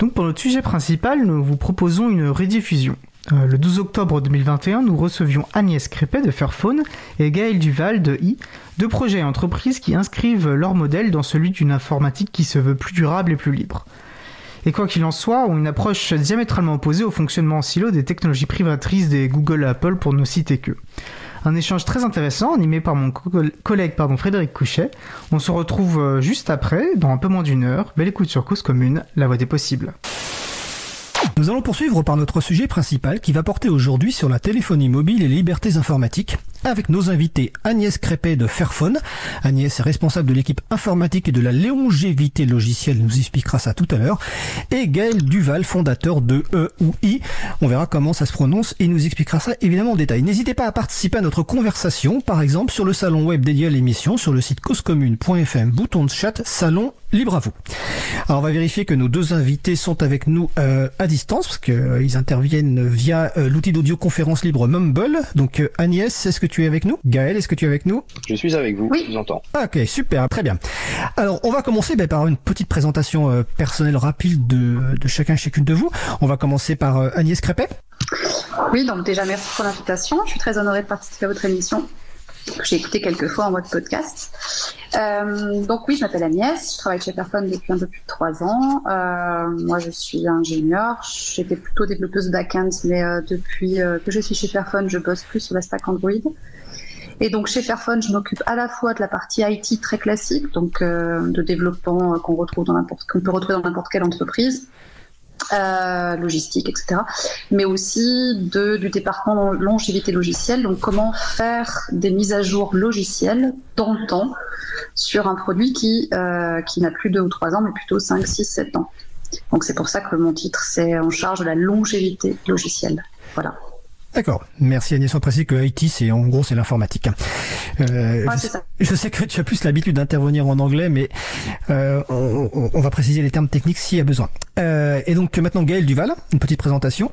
Donc pour notre sujet principal, nous vous proposons une rediffusion. Le 12 octobre 2021, nous recevions Agnès Crépet de Fairphone et Gaël Duval de I, deux projets et entreprises qui inscrivent leur modèle dans celui d'une informatique qui se veut plus durable et plus libre. Et quoi qu'il en soit, ont une approche diamétralement opposée au fonctionnement en silo des technologies privatrices des Google et Apple pour ne citer que. Un échange très intéressant animé par mon collègue Frédéric Couchet. On se retrouve juste après, dans un peu moins d'une heure. Belle écoute sur Cause Commune, la voix des possibles. Nous allons poursuivre par notre sujet principal qui va porter aujourd'hui sur la téléphonie mobile et les libertés informatiques avec nos invités Agnès Crépet de Fairphone. Agnès est responsable de l'équipe informatique et de la longévité logicielle, nous expliquera ça tout à l'heure, et Gaël Duval, fondateur de E ou I. On verra comment ça se prononce et il nous expliquera ça évidemment en détail. N'hésitez pas à participer à notre conversation, par exemple sur le salon web dédié à l'émission, sur le site causecommune.fm, bouton de chat, salon libre à vous. Alors on va vérifier que nos deux invités sont avec nous à distance, parce qu'ils interviennent via l'outil d'audioconférence libre Mumble. Donc Agnès, est-ce que tu es avec nous? Gaël, est-ce que tu es avec nous? Je suis avec vous, oui. Je vous entends. Ok, super, très bien. Alors on va commencer par une petite présentation personnelle rapide de chacune de vous. On va commencer par Agnès Crépet. Oui, donc déjà merci pour l'invitation. Je suis très honorée de participer à votre émission, que j'ai écouté quelques fois en mode podcast. Donc oui, je m'appelle Agnès, je travaille chez Fairphone depuis un peu plus de 3 ans. Moi, je suis ingénieure, j'étais plutôt développeuse back-end, mais depuis que je suis chez Fairphone, je bosse plus sur la stack Android. Et donc chez Fairphone, je m'occupe à la fois de la partie IT très classique, donc de développement qu'on peut retrouver dans n'importe quelle entreprise, logistique, etc. Mais aussi du département longévité logicielle, donc comment faire des mises à jour logicielles dans le temps sur un produit qui n'a plus 2 ou 3 ans, mais plutôt 5, 6, 7 ans. Donc c'est pour ça que mon titre, c'est en charge de la longévité logicielle. Voilà. D'accord. Merci Agnès. On précise que IT, c'est l'informatique. Ouais, c'est ça. Je sais que tu as plus l'habitude d'intervenir en anglais, mais on va préciser les termes techniques s'il y a besoin. Et donc maintenant Gaël Duval, une petite présentation.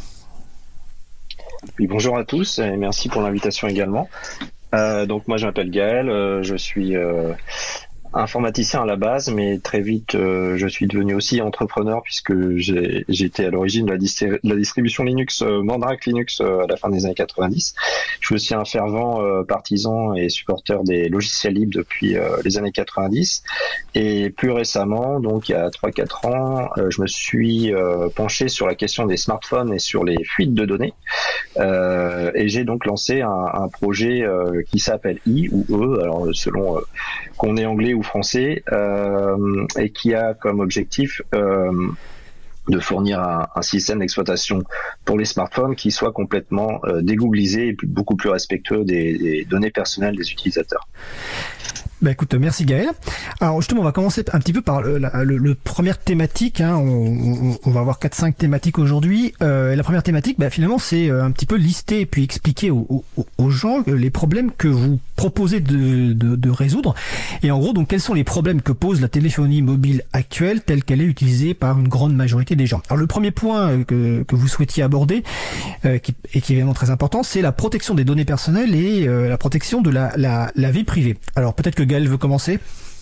Oui, bonjour à tous et merci pour l'invitation également. Donc moi je m'appelle Gaël, je suis informaticien à la base, mais très vite je suis devenu aussi entrepreneur puisque j'étais à l'origine de la distribution Linux, Mandrake Linux à la fin des années 90. Je suis aussi un fervent partisan et supporter des logiciels libres depuis les années 90. Et plus récemment, donc il y a 3-4 ans, je me suis penché sur la question des smartphones et sur les fuites de données. Et j'ai donc lancé un projet qui s'appelle I ou E, alors selon qu'on est anglais ou français, et qui a comme objectif de fournir un système d'exploitation pour les smartphones qui soit complètement dégooglisé et beaucoup plus respectueux des données personnelles des utilisateurs. Bah écoute, merci Gaël. Alors justement, on va commencer un petit peu par le première thématique. Hein. On va avoir 4-5 thématiques aujourd'hui. La première thématique, finalement, c'est un petit peu lister et puis expliquer aux gens les problèmes que vous proposez de résoudre. Et en gros, donc, quels sont les problèmes que pose la téléphonie mobile actuelle telle qu'elle est utilisée par une grande majorité des gens. Alors le premier point que vous souhaitiez aborder, et qui est évidemment très important, c'est la protection des données personnelles et la protection de la vie privée. Alors peut-être que Gaël veut commencer.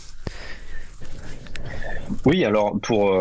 Oui, alors pour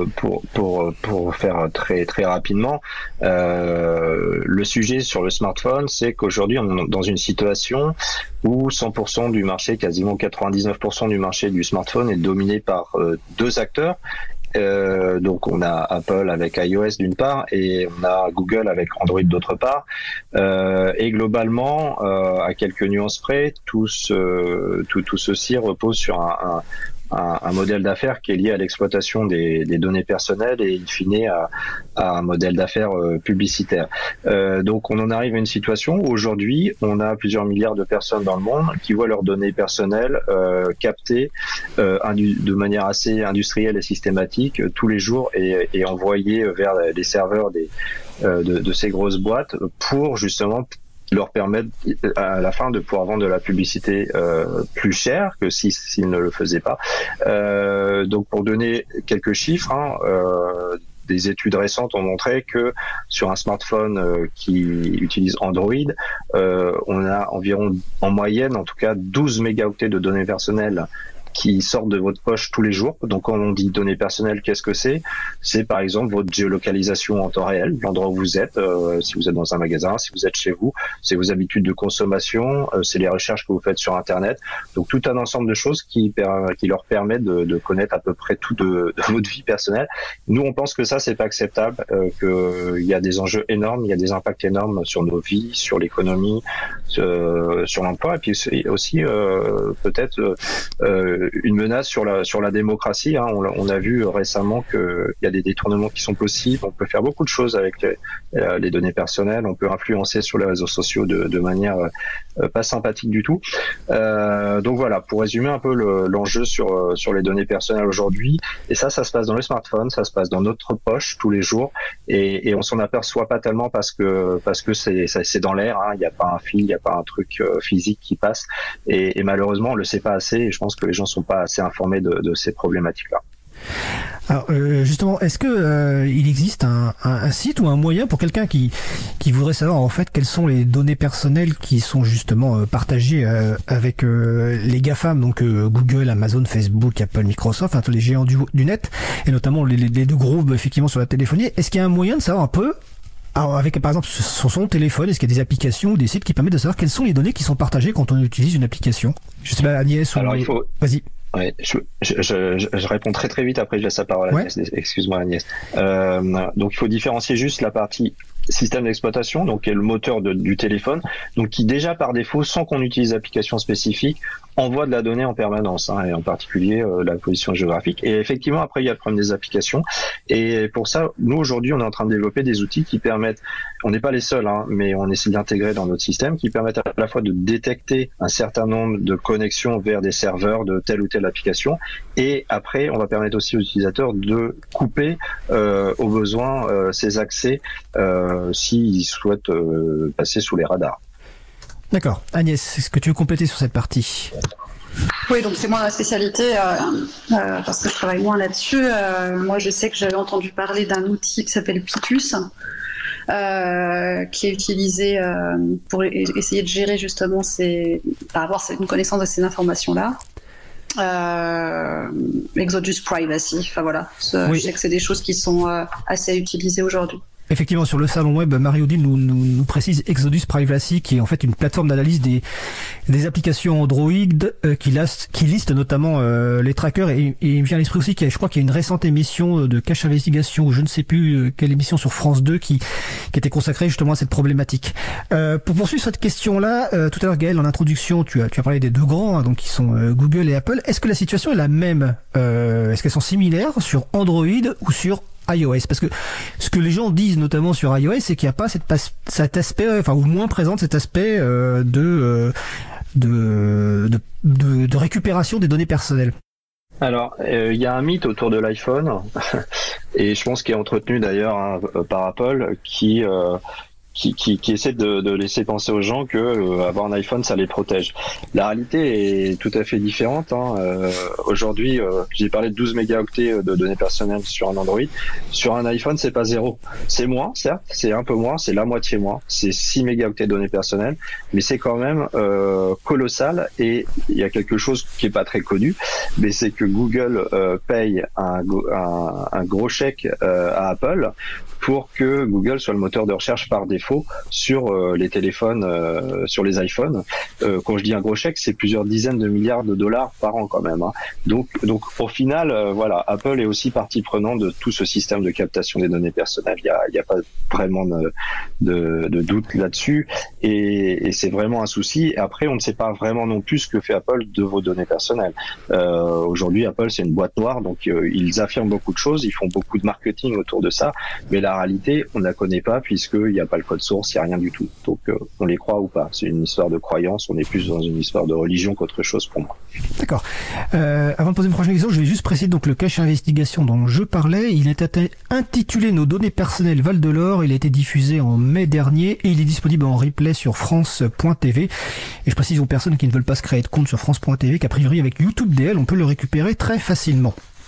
faire très très rapidement, le sujet sur le smartphone, c'est qu'aujourd'hui on est dans une situation où 100% du marché, quasiment 99% du marché du smartphone est dominé par 2 acteurs. Donc on a Apple avec iOS d'une part et on a Google avec Android d'autre part, et globalement à quelques nuances près, tout ceci repose sur un modèle d'affaires qui est lié à l'exploitation des données personnelles et in fine à un modèle d'affaires publicitaire. Donc on en arrive à une situation où aujourd'hui on a plusieurs milliards de personnes dans le monde qui voient leurs données personnelles captées de manière assez industrielle et systématique tous les jours et envoyées vers les serveurs de ces grosses boîtes pour justement leur permettre à la fin de pouvoir vendre de la publicité plus chère que s'ils ne le faisaient pas. Donc pour donner quelques chiffres, des études récentes ont montré que sur un smartphone qui utilise Android, on a environ, en moyenne en tout cas, 12 mégaoctets de données personnelles qui sortent de votre poche tous les jours. Donc quand on dit données personnelles, qu'est-ce que c'est ? C'est par exemple votre géolocalisation en temps réel, l'endroit où vous êtes, si vous êtes dans un magasin, si vous êtes chez vous, c'est vos habitudes de consommation, c'est les recherches que vous faites sur Internet. Donc tout un ensemble de choses qui leur permet de connaître à peu près tout de votre vie personnelle. Nous, on pense que ça, c'est pas acceptable, qu'il y a des enjeux énormes, il y a des impacts énormes sur nos vies, sur l'économie, sur l'emploi, et puis aussi peut-être une menace sur la démocratie. Hein. On a vu récemment qu'il y a des détournements qui sont possibles. On peut faire beaucoup de choses avec les données personnelles. On peut influencer sur les réseaux sociaux de manière pas sympathique du tout. Donc voilà, pour résumer un peu l'enjeu sur les données personnelles aujourd'hui. Et ça se passe dans le smartphone, ça se passe dans notre poche tous les jours, et on s'en aperçoit pas tellement parce que c'est dans l'air. Hein. Il n'y a pas un fil, il n'y a pas un truc physique qui passe, et malheureusement on le sait pas assez. Et je pense que les gens sont pas assez informés de ces problématiques-là. Alors justement, est-ce que il existe un site ou un moyen pour quelqu'un qui voudrait savoir en fait quelles sont les données personnelles qui sont justement partagées avec les GAFAM, donc Google, Amazon, Facebook, Apple, Microsoft, tous les géants du net, et notamment les deux gros effectivement sur la téléphonie. Est-ce qu'il y a un moyen de savoir un peu, alors avec par exemple sur son téléphone, est-ce qu'il y a des applications ou des sites qui permettent de savoir quelles sont les données qui sont partagées quand on utilise une application? Je sais pas, Agnès, alors, vas-y. Ouais, je réponds très vite, après je laisse la parole à Agnès. Ouais. Excuse-moi Agnès. Donc il faut différencier juste la partie système d'exploitation, donc qui est le moteur du téléphone, donc qui déjà par défaut, sans qu'on utilise d'application spécifique, envoie de la donnée en permanence, hein, et en particulier la position géographique. Et effectivement, après il y a le problème des applications. Et pour ça, nous aujourd'hui, on est en train de développer des outils qui permettent, on n'est pas les seuls, hein, mais on essaie d'intégrer dans notre système, qui permettent à la fois de détecter un certain nombre de connexions vers des serveurs de telle ou telle application, et après on va permettre aussi aux utilisateurs de couper au besoin ces accès s'ils souhaitent passer sous les radars. D'accord. Agnès, est-ce que tu veux compléter sur cette partie ? Oui, donc c'est moi la spécialité, parce que je travaille moins là-dessus. Moi, je sais que j'avais entendu parler d'un outil qui s'appelle Picus, qui est utilisé pour essayer de gérer justement avoir une connaissance de ces informations-là. Exodus Privacy, enfin voilà. Oui. Je sais que c'est des choses qui sont assez utilisées aujourd'hui. Effectivement, sur le salon web, Marie-Odile nous précise Exodus Privacy, qui est en fait une plateforme d'analyse des applications Android qui liste notamment les trackers, et il me vient à l'esprit aussi je crois qu'il y a une récente émission de Cache Investigation, ou je ne sais plus quelle émission sur France 2 qui était consacrée justement à cette problématique. Pour poursuivre cette question-là, tout à l'heure Gaël, en introduction, tu as parlé des deux grands, hein, donc qui sont Google et Apple. Est-ce que la situation est la même est-ce qu'elles sont similaires sur Android ou sur iOS? Parce que ce que les gens disent notamment sur iOS, c'est qu'il n'y a pas cet aspect, enfin, ou moins présent cet aspect de récupération des données personnelles. Alors, il y a un mythe autour de l'iPhone, et je pense qu'il est entretenu d'ailleurs, hein, par Apple, qui essaie de laisser penser aux gens que avoir un iPhone, ça les protège. La réalité est tout à fait différente. Hein. Aujourd'hui, j'ai parlé de 12 mégaoctets de données personnelles sur un Android. Sur un iPhone, c'est pas zéro. C'est moins, certes, c'est un peu moins, c'est la moitié moins. C'est 6 mégaoctets de données personnelles, mais c'est quand même colossal. Et il y a quelque chose qui est pas très connu, mais c'est que Google paye un gros chèque à Apple pour que Google soit le moteur de recherche par défaut sur les téléphones, sur les iPhones. Quand je dis un gros chèque, c'est plusieurs dizaines de milliards de dollars par an quand même. Hein. Donc au final, voilà, Apple est aussi partie prenante de tout ce système de captation des données personnelles. Il y a pas vraiment de doute là-dessus, et c'est vraiment un souci. Et après, on ne sait pas vraiment non plus ce que fait Apple de vos données personnelles. Aujourd'hui, Apple, c'est une boîte noire, donc ils affirment beaucoup de choses, ils font beaucoup de marketing autour de ça, mais la réalité, on ne la connaît pas puisqu'il n'y a pas le code source, il n'y a rien du tout. Donc on les croit ou pas. C'est une histoire de croyance, on est plus dans une histoire de religion qu'autre chose pour moi. D'accord. Avant de poser une prochaine question, je vais juste préciser donc le cache investigation dont je parlais. Il était intitulé Nos données personnelles valent de l'or. Il a été diffusé en mai dernier et il est disponible en replay sur France.tv. Et je précise aux personnes qui ne veulent pas se créer de compte sur France.tv qu'a priori avec YouTube DL, on peut le récupérer très facilement.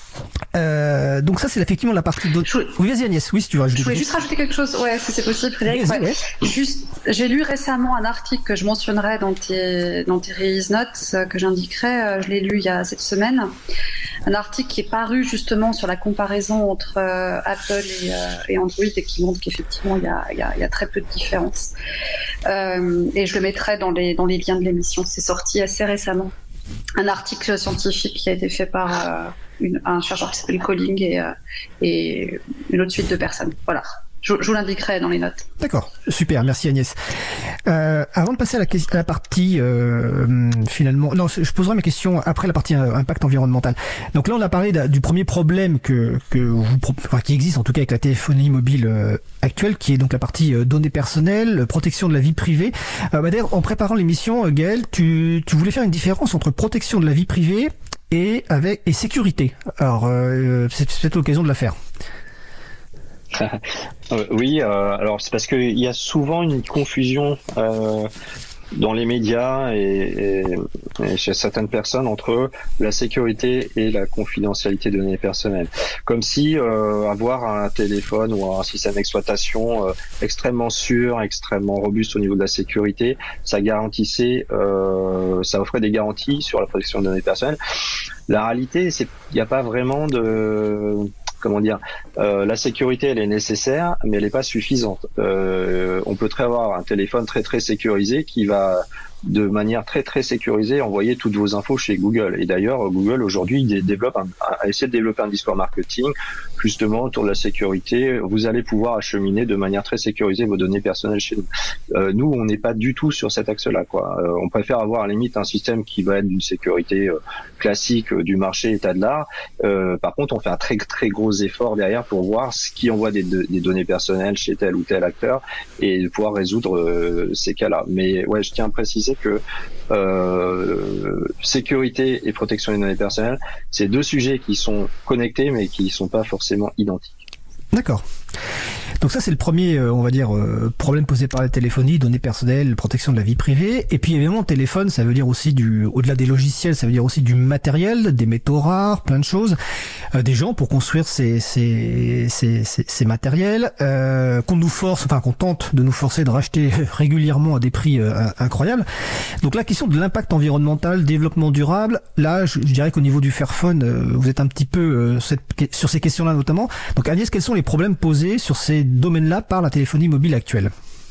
Donc ça, c'est effectivement la partie de... Oui, vas-y Agnès, oui, si tu veux rajouter. Je voulais juste rajouter quelque chose, si c'est possible, Frédéric. Juste, j'ai lu récemment un article que je mentionnerai dans tes release notes, que j'indiquerai, je l'ai lu il y a cette semaine, un article qui est paru justement sur la comparaison entre Apple et Android et qui montre qu'effectivement il y a très peu de différence. Et je le mettrai dans les liens de l'émission, c'est sorti assez récemment. Un article scientifique qui a été fait par un chercheur qui s'appelle Colling et une autre suite de personnes. Voilà. Je vous l'indiquerai dans les notes. D'accord, super, merci Agnès. Avant de passer à la partie finalement, non, je poserai mes questions après la partie impact environnemental. Donc là, on a parlé du premier problème qui existe en tout cas avec la téléphonie mobile actuelle, qui est donc la partie données personnelles, protection de la vie privée. D'ailleurs, en préparant l'émission, Gaël, tu voulais faire une différence entre protection de la vie privée et sécurité. Alors, c'est peut-être l'occasion de la faire. Oui, alors c'est parce qu'il y a souvent une confusion dans les médias et chez certaines personnes entre la sécurité et la confidentialité de données personnelles. Comme si avoir un téléphone ou un système d'exploitation extrêmement sûr, extrêmement robuste au niveau de la sécurité, ça offrait des garanties sur la protection de données personnelles. La réalité, il n'y a pas vraiment de... la sécurité, elle est nécessaire, mais elle n'est pas suffisante. On peut avoir un téléphone très très sécurisé qui va de manière très très sécurisée envoyer toutes vos infos chez Google. Et d'ailleurs, Google aujourd'hui a essayé de développer un discours marketing justement autour de la sécurité. Vous allez pouvoir acheminer de manière très sécurisée vos données personnelles chez nous. Nous, on n'est pas du tout sur cet axe-là, quoi. On préfère avoir à la limite un système qui va être d'une sécurité classique du marché état de l'art. Par contre, on fait un très très gros effort derrière pour voir ce qui envoie des données personnelles chez tel ou tel acteur et de pouvoir résoudre ces cas-là. Mais ouais, je tiens à préciser que sécurité et protection des données personnelles, c'est deux sujets qui sont connectés mais qui ne sont pas forcément identiques. D'accord. Donc ça, c'est le premier, on va dire, problème posé par la téléphonie, données personnelles, protection de la vie privée. Et puis évidemment, téléphone, ça veut dire aussi au-delà des logiciels, ça veut dire aussi du matériel, des métaux rares, plein de choses, des gens pour construire ces matériels, qu'on tente de nous forcer de racheter régulièrement à des prix incroyables. Donc la question de l'impact environnemental, développement durable, là, je dirais qu'au niveau du Fairphone, vous êtes un petit peu sur ces questions-là notamment. Donc Agnès, quels sont les problèmes posés sur ces domaines-là par la téléphonie mobile actuelle?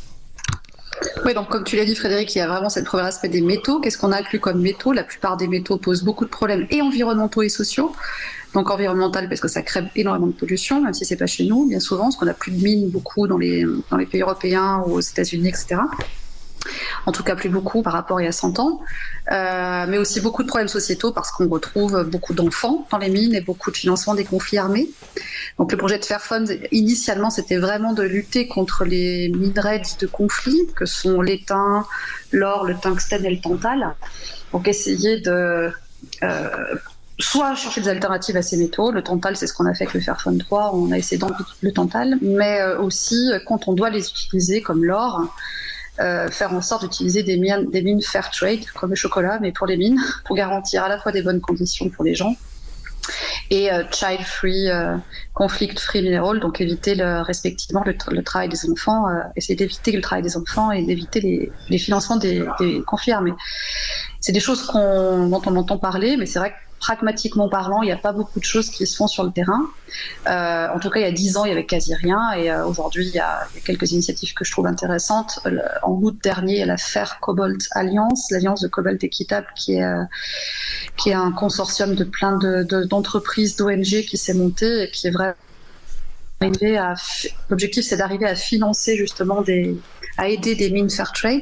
Oui, donc comme tu l'as dit Frédéric, il y a vraiment ce premier aspect des métaux. Qu'est-ce qu'on a inclus comme métaux? La plupart des métaux posent beaucoup de problèmes et environnementaux et sociaux. Donc environnemental parce que ça crée énormément de pollution, même si c'est pas chez nous, bien souvent, parce qu'on n'a plus de mines beaucoup dans les pays européens ou aux États-Unis, etc. En tout cas plus beaucoup par rapport à il y a 100 ans, mais aussi beaucoup de problèmes sociétaux parce qu'on retrouve beaucoup d'enfants dans les mines et beaucoup de financement des conflits armés. Donc le projet de Fairphone, initialement, c'était vraiment de lutter contre les minerais dits de conflit, que sont l'étain, l'or, le tungstène et le tantal. Donc essayer de soit chercher des alternatives à ces métaux. Le tantal, c'est ce qu'on a fait avec le Fairphone 3, on a essayé d'enlever le tantal, mais aussi quand on doit les utiliser comme l'or, faire en sorte d'utiliser des mines fair trade, comme le chocolat, mais pour les mines, pour garantir à la fois des bonnes conditions pour les gens et child-free, conflict-free mineral, donc éviter respectivement le travail des enfants, essayer d'éviter le travail des enfants et d'éviter les financements des conflits armés. C'est des choses dont on entend parler, mais c'est vrai que pragmatiquement parlant, il n'y a pas beaucoup de choses qui se font sur le terrain. En tout cas, il y a 10 ans, il n'y avait quasi rien. Et aujourd'hui, il y a quelques initiatives que je trouve intéressantes. En août dernier, il y a la Fair Cobalt Alliance, l'Alliance de Cobalt équitable, qui est un consortium de plein d'entreprises, d'ONG qui s'est monté et qui est vraiment arrivé à... L'objectif, c'est d'arriver à financer justement à aider des mines fair trade.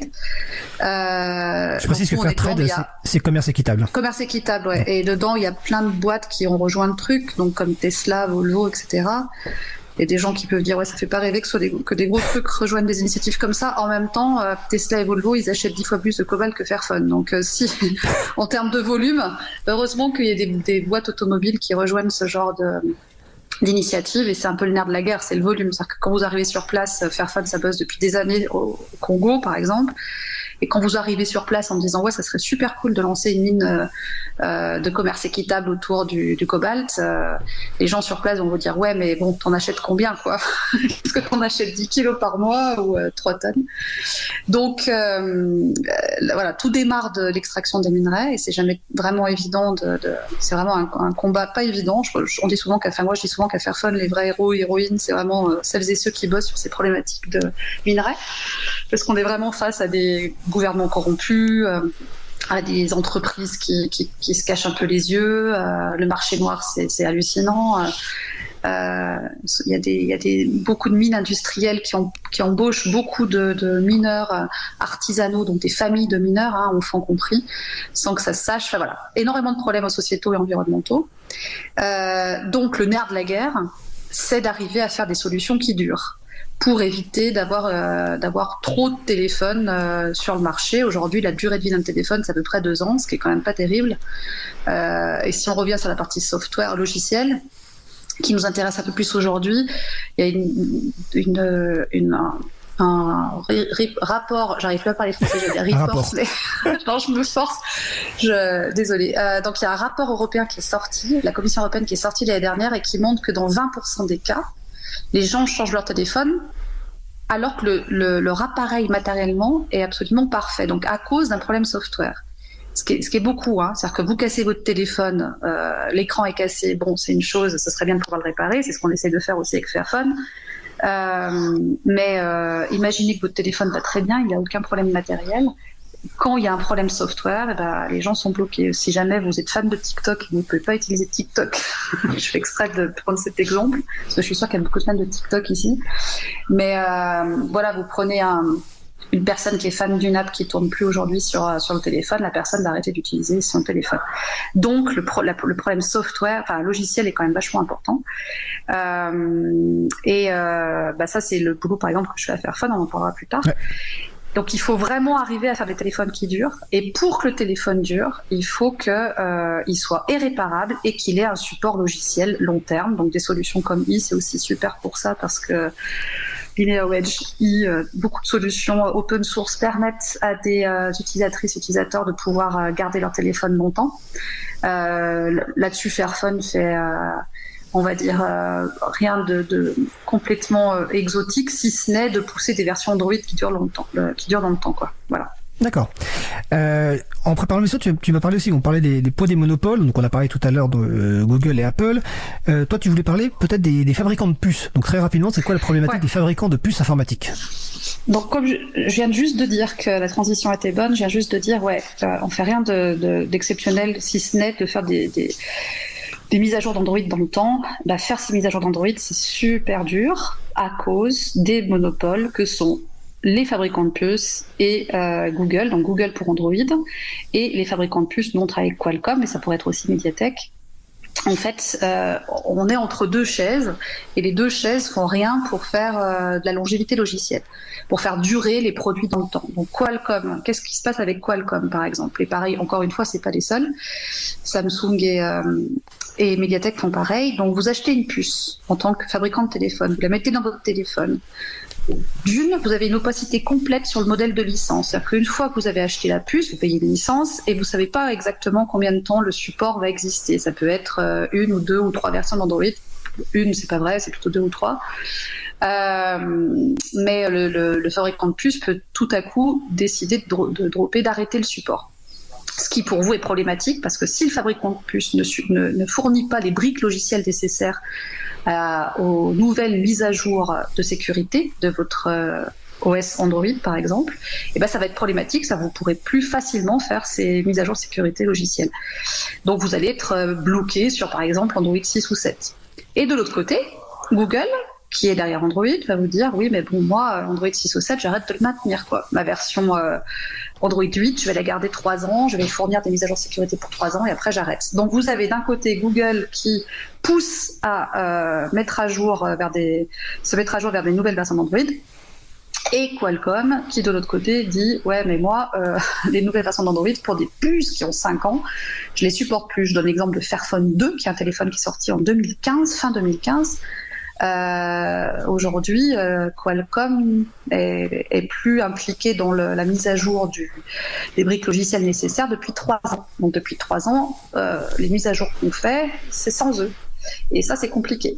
Je précise que fair trade, c'est commerce équitable. Commerce équitable, ouais. Et dedans, il y a plein de boîtes qui ont rejoint le truc, donc comme Tesla, Volvo, etc. Et des gens qui peuvent dire, ouais, ça fait pas rêver que des gros trucs rejoignent des initiatives comme ça. En même temps, Tesla et Volvo, ils achètent 10 fois plus de cobalt que Fairphone. Donc, si, en termes de volume, heureusement qu'il y ait des boîtes automobiles qui rejoignent ce genre d'initiative, et c'est un peu le nerf de la guerre, c'est le volume. C'est-à-dire que quand vous arrivez sur place, Fairphone, ça bosse depuis des années au Congo, par exemple, Et quand vous arrivez sur place en me disant ouais, ça serait super cool de lancer une mine de commerce équitable autour du cobalt, les gens sur place vont vous dire ouais, mais bon, t'en achètes combien quoi? Est-ce que t'en achètes 10 kilos par mois ou 3 tonnes? Donc voilà, tout démarre de l'extraction des minerais et c'est jamais vraiment évident. C'est vraiment un combat pas évident. On dit souvent moi je dis souvent qu'à Fairphone, les vrais héros et héroïnes, c'est vraiment celles et ceux qui bossent sur ces problématiques de minerais, parce qu'on est vraiment face à des gouvernements corrompus, à des entreprises qui se cachent un peu les yeux. Le marché noir, c'est hallucinant. Il y a beaucoup de mines industrielles qui embauchent beaucoup de mineurs artisanaux, donc des familles de mineurs, enfants compris, sans que ça se sache. Enfin, voilà, énormément de problèmes sociétaux et environnementaux. Donc le nerf de la guerre, c'est d'arriver à faire des solutions qui durent, pour éviter d'avoir trop de téléphones sur le marché. Aujourd'hui, la durée de vie d'un téléphone, c'est à peu près 2 ans, ce qui est quand même pas terrible. Et si on revient sur la partie software, logiciel, qui nous intéresse un peu plus aujourd'hui, il y a un rapport, j'arrive plus à parler français, j'ai des reports, mais non, je me force, désolée. Donc il y a un rapport européen qui est sorti, la Commission européenne qui est sortie l'année dernière et qui montre que dans 20% des cas, les gens changent leur téléphone alors que leur appareil matériellement est absolument parfait, donc à cause d'un problème software. Ce qui est beaucoup, c'est-à-dire que vous cassez votre téléphone, l'écran est cassé, bon, c'est une chose, ce serait bien de pouvoir le réparer, c'est ce qu'on essaie de faire aussi avec Fairphone. Mais imaginez que votre téléphone va très bien, il n'y a aucun problème matériel. Quand il y a un problème software, les gens sont bloqués. Si jamais vous êtes fan de TikTok et vous ne pouvez pas utiliser TikTok, je fais exprès de prendre cet exemple, parce que je suis sûre qu'il y a beaucoup de fans de TikTok ici. Mais voilà, vous prenez une personne qui est fan d'une app qui tourne plus aujourd'hui sur le téléphone, la personne va arrêter d'utiliser son téléphone. Donc le problème software, enfin logiciel est quand même vachement important. Ça c'est le boulot par exemple que je fais à Fairphone, on en parlera plus tard. Ouais. Donc il faut vraiment arriver à faire des téléphones qui durent. Et pour que le téléphone dure, il faut qu'il soit réparable et qu'il ait un support logiciel long terme. Donc des solutions comme c'est aussi super pour ça, parce que LineaRedge, beaucoup de solutions open source permettent à des utilisateurs de pouvoir garder leur téléphone longtemps. Là-dessus, Fairphone fait, on va dire, rien de complètement exotique, si ce n'est de pousser des versions Android qui durent dans le temps, quoi. Voilà. D'accord. En préparant l'émission, tu m'as parlé aussi, on parlait des poids des monopoles, donc on a parlé tout à l'heure de Google et Apple. Toi, tu voulais parler peut-être des fabricants de puces. Donc très rapidement, c'est quoi la problématique des fabricants de puces informatiques? Donc comme je viens juste de dire que la transition était bonne, je viens juste de dire, on fait rien d'exceptionnel, si ce n'est de faire des mises à jour d'Android dans le temps. Faire ces mises à jour d'Android, c'est super dur à cause des monopoles que sont les fabricants de puces et Google, donc Google pour Android, et les fabricants de puces, nous on travaille avec Qualcomm, mais ça pourrait être aussi MediaTek. En fait, on est entre deux chaises, et les deux chaises font rien pour faire de la longévité logicielle, pour faire durer les produits dans le temps. Donc Qualcomm, qu'est-ce qui se passe avec Qualcomm par exemple? Et pareil, encore une fois, c'est pas les seuls. Samsung et MediaTek font pareil. Donc vous achetez une puce en tant que fabricant de téléphone, vous la mettez dans votre téléphone. Vous avez une opacité complète sur le modèle de licence. C'est-à-dire qu'une fois que vous avez acheté la puce, vous payez une licence et vous ne savez pas exactement combien de temps le support va exister. Ça peut être 1 ou 2 ou 3 versions d'Android. Une, c'est pas vrai, c'est plutôt 2 ou 3. Mais le fabricant de puce peut tout à coup décider de dropper, d'arrêter le support. Ce qui pour vous est problématique, parce que si le fabricant de puce ne fournit pas les briques logicielles nécessaires aux nouvelles mises à jour de sécurité de votre OS Android par exemple, ça va être problématique, vous pourrez plus facilement faire ces mises à jour de sécurité logicielle. Donc vous allez être bloqué sur par exemple Android 6 ou 7. Et de l'autre côté, Google, qui est derrière Android, va vous dire oui mais bon, moi Android 6 ou 7 j'arrête de le maintenir quoi. Ma version Android 8 je vais la garder 3 ans, je vais fournir des mises à jour de sécurité pour 3 ans et après j'arrête. Donc vous avez d'un côté Google qui pousse à se mettre à jour vers des nouvelles versions d'Android, et Qualcomm qui de l'autre côté dit ouais mais moi les nouvelles versions d'Android pour des puces qui ont 5 ans je les supporte plus. Je donne l'exemple de Fairphone 2 qui est un téléphone qui est sorti en 2015, fin 2015. Aujourd'hui, Qualcomm est plus impliqué dans la mise à jour des briques logicielles nécessaires depuis 3 ans. Donc depuis 3 ans, les mises à jour qu'on fait, c'est sans eux. Et ça, c'est compliqué.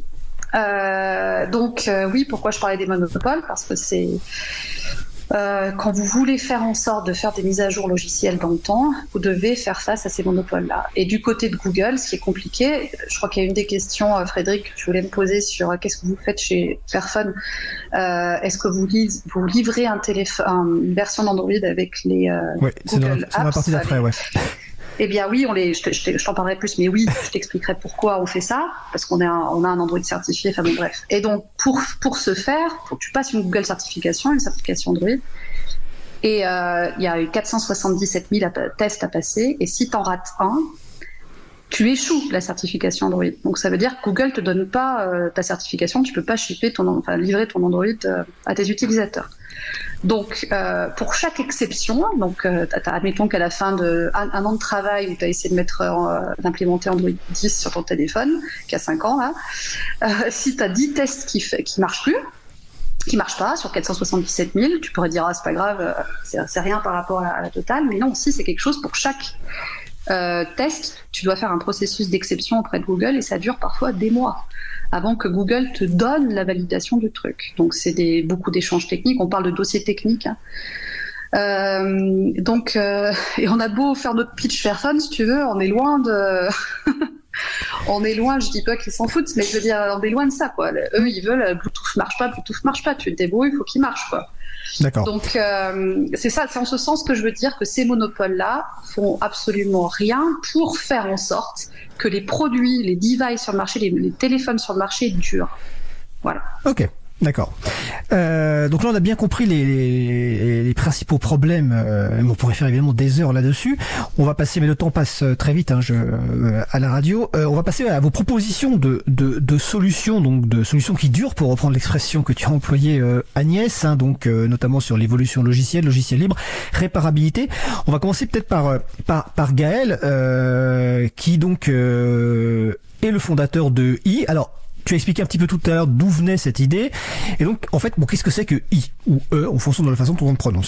Oui, pourquoi je parlais des monopoles ? Parce que c'est quand vous voulez faire en sorte de faire des mises à jour logicielles dans le temps, vous devez faire face à ces monopoles-là. Et du côté de Google, ce qui est compliqué, je crois qu'il y a une des questions, Frédéric, que tu voulais me poser sur qu'est-ce que vous faites chez Fairphone. Est-ce que vous livrez une version d'Android avec les Google Apps, c'est dans la partie d'après, ouais. Eh bien oui, je t'en parlerai plus, mais oui, je t'expliquerai pourquoi on fait ça, parce qu'on a un Android certifié, enfin bon bref. Et donc pour ce faire, faut que tu passes une Google certification, une certification Android, et il y a eu 477 000 tests à passer, et si t'en rates un, tu échoues la certification Android. Donc ça veut dire que Google te donne pas ta certification, tu peux pas livrer ton Android à tes utilisateurs. Donc, pour chaque exception, admettons qu'à la fin d'un an de travail où tu as essayé d'implémenter Android 10 sur ton téléphone, qui a 5 ans, là, si tu as 10 tests qui marchent pas sur 477 000, tu pourrais dire, c'est pas grave, c'est rien par rapport à la totale, mais non, si, c'est quelque chose pour chaque test, tu dois faire un processus d'exception auprès de Google et ça dure parfois des mois avant que Google te donne la validation du truc. Donc c'est beaucoup d'échanges techniques, on parle de dossiers techniques. Et on a beau faire notre pitch Fairphone, si tu veux, on est loin de... on est loin, je dis pas qu'ils s'en foutent, mais je veux dire, on est loin de ça, quoi. Eux, ils veulent Bluetooth marche pas, tu te débrouilles, il faut qu'il marche, quoi. D'accord. Donc c'est ça, c'est en ce sens que je veux dire que ces monopoles-là font absolument rien pour faire en sorte que les produits, les devices sur le marché, les téléphones sur le marché durent. Voilà. Ok. D'accord. Donc là, on a bien compris les principaux problèmes. On pourrait faire évidemment des heures là-dessus. On va passer, mais le temps passe très vite à la radio. On va passer à vos propositions de solutions, donc de solutions qui durent, pour reprendre l'expression que tu as employée, Agnès, notamment sur l'évolution logiciel libre, réparabilité. On va commencer peut-être par Gaël, qui donc est le fondateur de I. Alors, tu as expliqué un petit peu tout à l'heure d'où venait cette idée. Et donc, en fait, qu'est-ce que c'est que I ou E en fonction de la façon dont on le prononce ?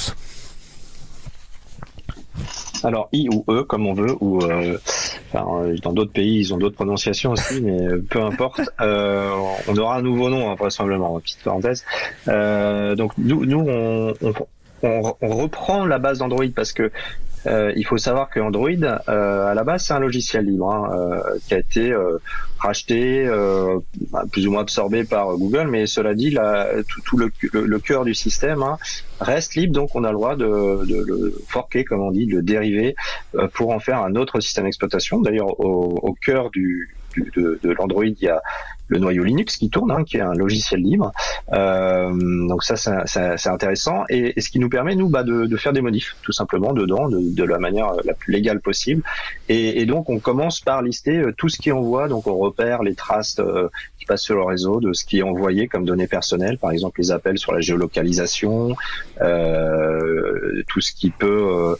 Alors, I ou E, comme on veut, ou dans d'autres pays, ils ont d'autres prononciations aussi, mais peu importe. On aura un nouveau nom, vraisemblablement, petite parenthèse. Donc, nous on reprend la base d'Android parce que il faut savoir que Android, à la base, c'est un logiciel libre qui a été racheté, plus ou moins absorbé par Google. Mais cela dit, tout le cœur du système reste libre, donc on a le droit de le forquer, comme on dit, de le dériver pour en faire un autre système d'exploitation. D'ailleurs, au cœur de l'Android, il y a le noyau Linux qui tourne, qui est un logiciel libre. Donc ça, c'est intéressant. Et ce qui nous permet, nous, de faire des modifs, tout simplement, dedans, de la manière la plus légale possible. Et donc, on commence par lister tout ce qui envoie. Donc, on repère les traces qui passent sur le réseau de ce qui est envoyé comme données personnelles, par exemple les appels sur la géolocalisation, tout ce qui peut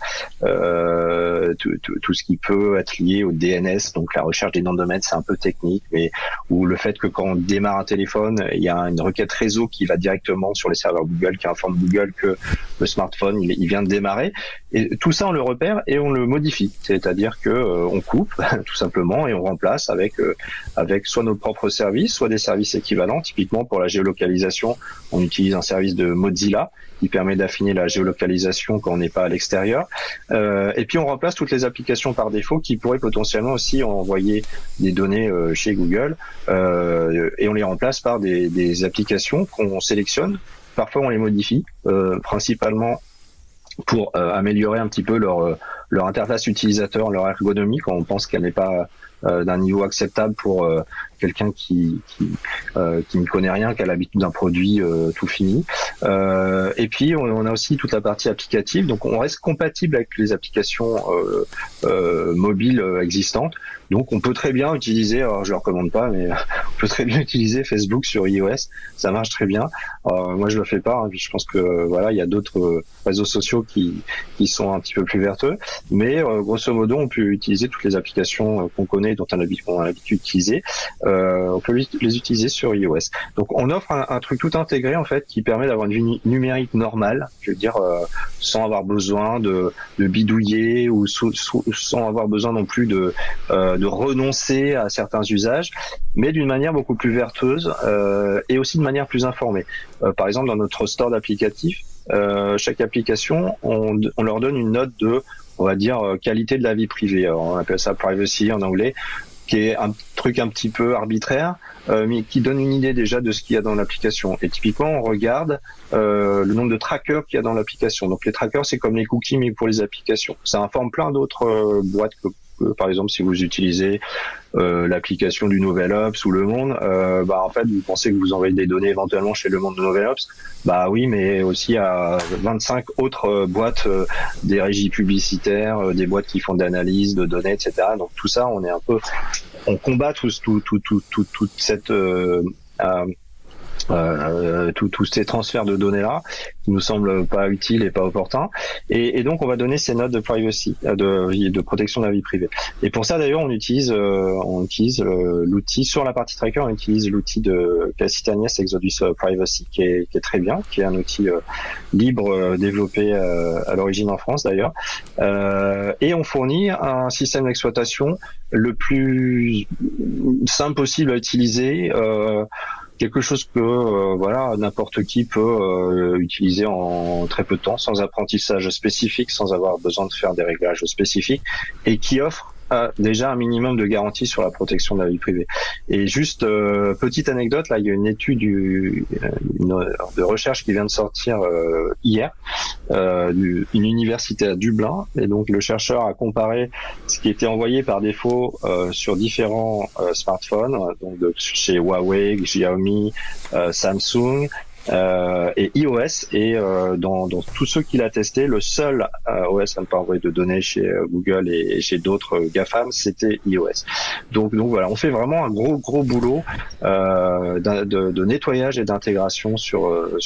tout ce qui peut être lié au DNS, donc la recherche des noms de domaine, c'est un peu technique, mais ou le fait que quand on démarre un téléphone, il y a une requête réseau qui va directement sur les serveurs Google, qui informe Google que le smartphone il vient de démarrer. Et tout ça, on le repère et on le modifie. C'est-à-dire que on coupe tout simplement et on remplace avec soit nos propres services, soit des services équivalents. Typiquement pour la géolocalisation, on utilise un service de Mozilla qui permet d'affiner la géolocalisation quand on n'est pas à l'extérieur. Et puis on remplace toutes les applications par défaut qui pourraient potentiellement aussi envoyer des données chez Google, et on les remplace par des applications qu'on sélectionne. Parfois on les modifie, principalement pour améliorer un petit peu leur interface utilisateur, leur ergonomie, quand on pense qu'elle n'est pas d'un niveau acceptable pour quelqu'un qui ne connaît rien, qui a l'habitude d'un produit tout fini. Et puis on a aussi toute la partie applicative, donc on reste compatible avec les applications mobiles existantes. Donc on peut très bien utiliser, alors je le recommande pas, mais on peut très bien utiliser Facebook sur iOS, ça marche très bien. Moi je le fais pas, puis je pense que voilà, il y a d'autres réseaux sociaux qui sont un petit peu plus vertueux, mais grosso modo on peut utiliser toutes les applications qu'on connaît, dont on a l'habitude d'utiliser, on peut les utiliser sur iOS. Donc on offre un truc tout intégré en fait qui permet d'avoir une vie numérique normale, je veux dire sans avoir besoin de bidouiller ou sans avoir besoin non plus de renoncer à certains usages, mais d'une manière beaucoup plus vertueuse et aussi de manière plus informée. Par exemple, dans notre store d'applicatifs, chaque application, on leur donne une note de, on va dire, qualité de la vie privée. Alors, on appelle ça privacy en anglais, qui est un truc un petit peu arbitraire, mais qui donne une idée déjà de ce qu'il y a dans l'application. Et typiquement, on regarde le nombre de trackers qu'il y a dans l'application. Donc les trackers, c'est comme les cookies, mais pour les applications. Ça informe plein d'autres boîtes que par exemple, si vous utilisez l'application du Nouvel Obs ou Le Monde, en fait, vous pensez que vous envoyez des données éventuellement chez Le Monde de Nouvel Obs. Bah oui, mais aussi à 25 autres boîtes, des régies publicitaires, des boîtes qui font de l'analyse de données, etc. Donc tout ça, on combat toute cette tous ces transferts de données là qui nous semblent pas utiles et pas opportuns, et donc on va donner ces notes de privacy, de protection de la vie privée. Et pour ça d'ailleurs on utilise l'outil sur la partie tracker, on utilise l'outil de Cassie Agnès Exodus Privacy qui est très bien, qui est un outil libre développé à l'origine en France d'ailleurs, et on fournit un système d'exploitation le plus simple possible à utiliser, quelque chose que n'importe qui peut utiliser en très peu de temps, sans apprentissage spécifique, sans avoir besoin de faire des réglages spécifiques, et qui offre déjà un minimum de garantie sur la protection de la vie privée. Et juste petite anecdote, là il y a une étude de recherche qui vient de sortir hier, une université à Dublin, et donc le chercheur a comparé ce qui était envoyé par défaut sur différents smartphones, donc chez Huawei, Xiaomi, Samsung, et iOS, et dans tous ceux qu'il a testé, le seul OS à ne pas envoyer de données chez Google et chez d'autres GAFAM, c'était iOS. Donc voilà, on fait vraiment un gros boulot de nettoyage et d'intégration sur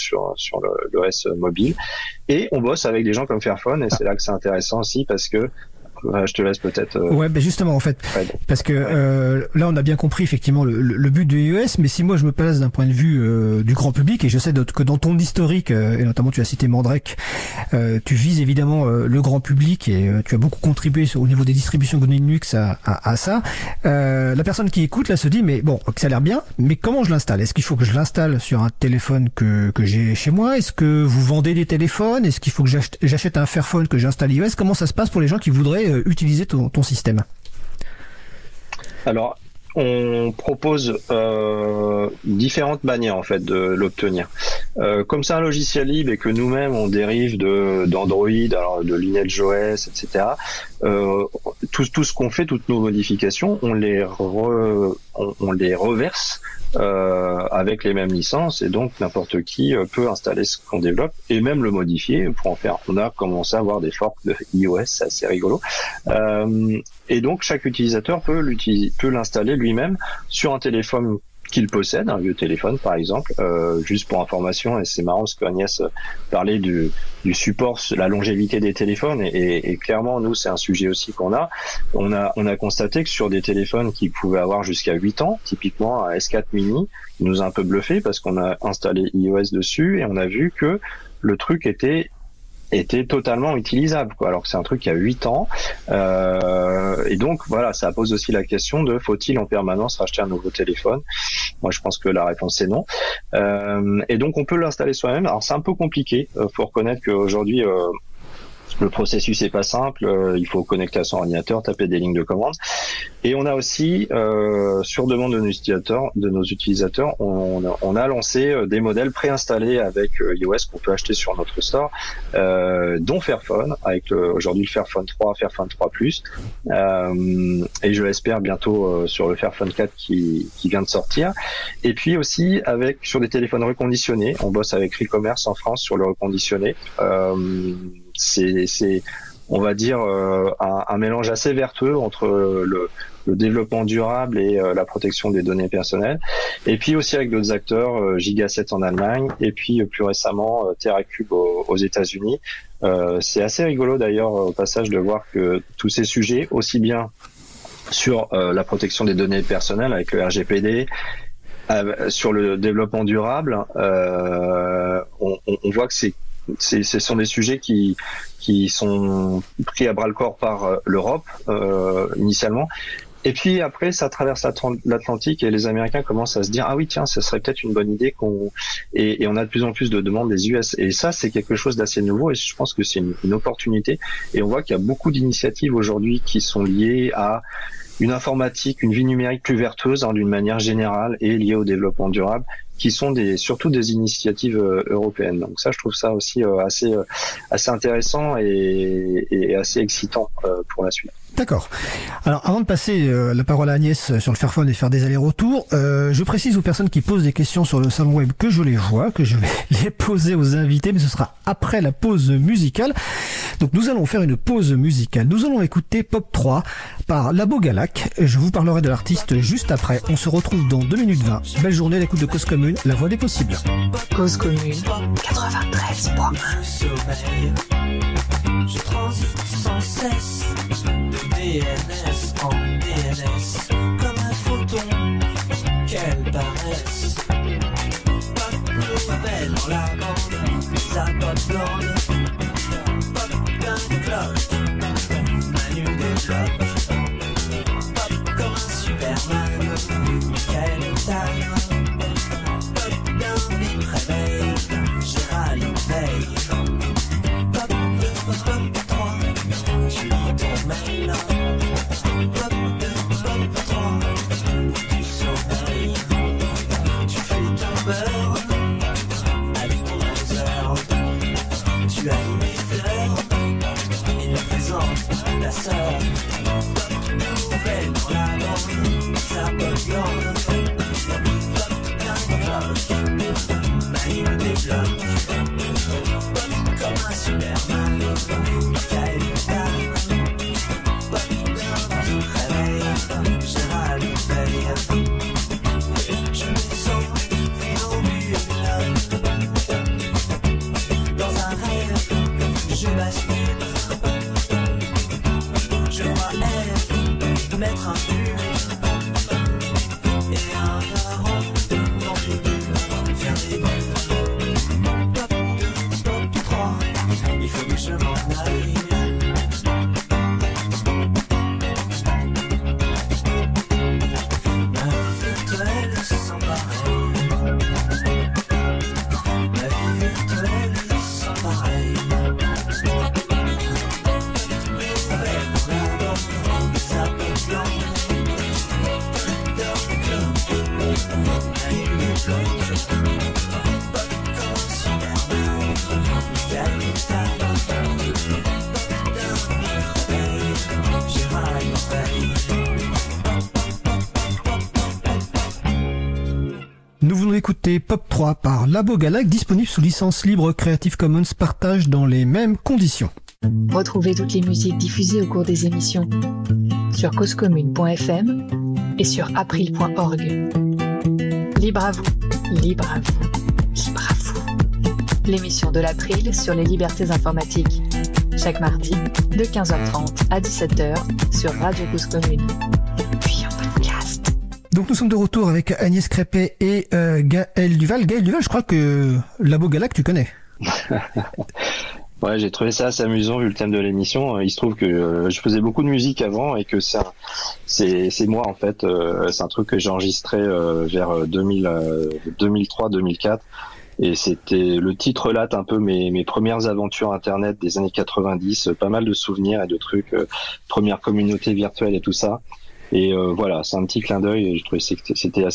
l'OS mobile, et on bosse avec des gens comme Fairphone, et c'est là que c'est intéressant aussi, parce que je te laisse peut-être. Ouais, ben justement en fait, parce que là on a bien compris effectivement le but de iOS, mais si moi je me place d'un point de vue du grand public, et je sais que dans ton historique, et notamment tu as cité Mandrake, tu vises évidemment le grand public, et tu as beaucoup contribué au niveau des distributions GNU Linux à ça. La personne qui écoute là se dit mais bon, ça a l'air bien, mais comment je l'installe? Est-ce qu'il faut que je l'installe sur un téléphone que j'ai chez moi? Est-ce que vous vendez des téléphones? Est-ce qu'il faut que j'achète un Fairphone, que j'installe iOS? Comment ça se passe pour les gens qui voudraient utiliser ton système? Alors, on propose différentes manières en fait de l'obtenir. Comme c'est un logiciel libre et que nous-mêmes on dérive d'Android, alors de LineageOS, etc. Tout ce qu'on fait, toutes nos modifications, on les reverse avec les mêmes licences, et donc n'importe qui peut installer ce qu'on développe et même le modifier pour en faire. On a commencé à avoir des forks de iOS, c'est assez rigolo. Et donc chaque utilisateur peut l'installer lui-même sur un téléphone qu'il possède, un vieux téléphone par exemple, juste pour information, et c'est marrant parce qu'Agnès parlait du support, la longévité des téléphones, et clairement nous c'est un sujet aussi qu'on a. On a constaté que sur des téléphones qui pouvaient avoir jusqu'à 8 ans, typiquement un S4 mini, il nous a un peu bluffé parce qu'on a installé iOS dessus et on a vu que le truc était totalement utilisable, quoi, alors que c'est un truc qui a 8 ans, et donc voilà, ça pose aussi la question de faut-il en permanence racheter un nouveau téléphone? Moi je pense que la réponse est non, et donc on peut l'installer soi-même. Alors c'est un peu compliqué, faut reconnaître qu'aujourd'hui Le processus est pas simple, il faut connecter à son ordinateur, taper des lignes de commande. Et on a aussi, sur demande de nos utilisateurs, on a lancé des modèles préinstallés avec iOS qu'on peut acheter sur notre store, dont Fairphone, avec aujourd'hui le Fairphone 3, Fairphone 3 Plus, et je l'espère bientôt sur le Fairphone 4 qui vient de sortir. Et puis aussi sur des téléphones reconditionnés, on bosse avec Recommerce en France sur le reconditionné. C'est on va dire un mélange assez vertueux entre le développement durable et la protection des données personnelles, et puis aussi avec d'autres acteurs, Giga7 en Allemagne, et puis plus récemment TerraCube aux États-Unis. C'est assez rigolo d'ailleurs au passage de voir que tous ces sujets, aussi bien sur la protection des données personnelles avec le RGPD, sur le développement durable, on voit que ce sont des sujets qui sont pris à bras le corps par l'Europe initialement, et puis après ça traverse l'Atlantique et les Américains commencent à se dire ah oui tiens, ça serait peut-être une bonne idée et on a de plus en plus de demandes des US, et ça c'est quelque chose d'assez nouveau, et je pense que c'est une opportunité, et on voit qu'il y a beaucoup d'initiatives aujourd'hui qui sont liées à une informatique, une vie numérique plus vertueuse d'une manière générale et liée au développement durable, qui sont surtout des initiatives européennes. Donc ça, je trouve ça aussi assez intéressant et assez excitant pour la suite. D'accord. Alors, avant de passer la parole à Agnès sur le Fairphone et faire des allers-retours, je précise aux personnes qui posent des questions sur le salon web que je les vois, que je vais les poser aux invités, mais ce sera après la pause musicale. Donc, nous allons faire une pause musicale. Nous allons écouter Pop 3 par Labo Galac. Je vous parlerai de l'artiste juste après. On se retrouve dans 2 minutes 20. Belle journée à l'écoute de Cause Commune, la voix des possibles. Cause Commune 93.1. Je transite sans cesse de DNS en DNS comme un photon, quelle paresse. Pop nouvelle dans la bande, ça pop blonde, pop d'un cloche, Manu développe, pop comme un Superman, quelle taille, pop d'un big réveil, Gérald veille. Écoutez Pop 3 par Labo Galac, disponible sous licence libre Creative Commons partage dans les mêmes conditions. Retrouvez toutes les musiques diffusées au cours des émissions sur causecommune.fm et sur april.org. Libre à vous, libre à vous, libre à vous. L'émission de l'April sur les libertés informatiques. Chaque mardi de 15h30 à 17h sur Radio Cause Commune. Puis en podcast. Donc nous sommes de retour avec Agnès Crépet et Gaël Duval. Gaël Duval, je crois que Labo Galac, tu connais. Ouais, j'ai trouvé ça assez amusant vu le thème de l'émission. Il se trouve que je faisais beaucoup de musique avant et que c'est moi en fait. C'est un truc que j'ai enregistré vers 2003-2004. Et le titre relate un peu mes premières aventures internet des années 90, pas mal de souvenirs et de trucs, première communauté virtuelle et tout ça. Et voilà, c'est un petit clin d'œil et je trouvais que c'était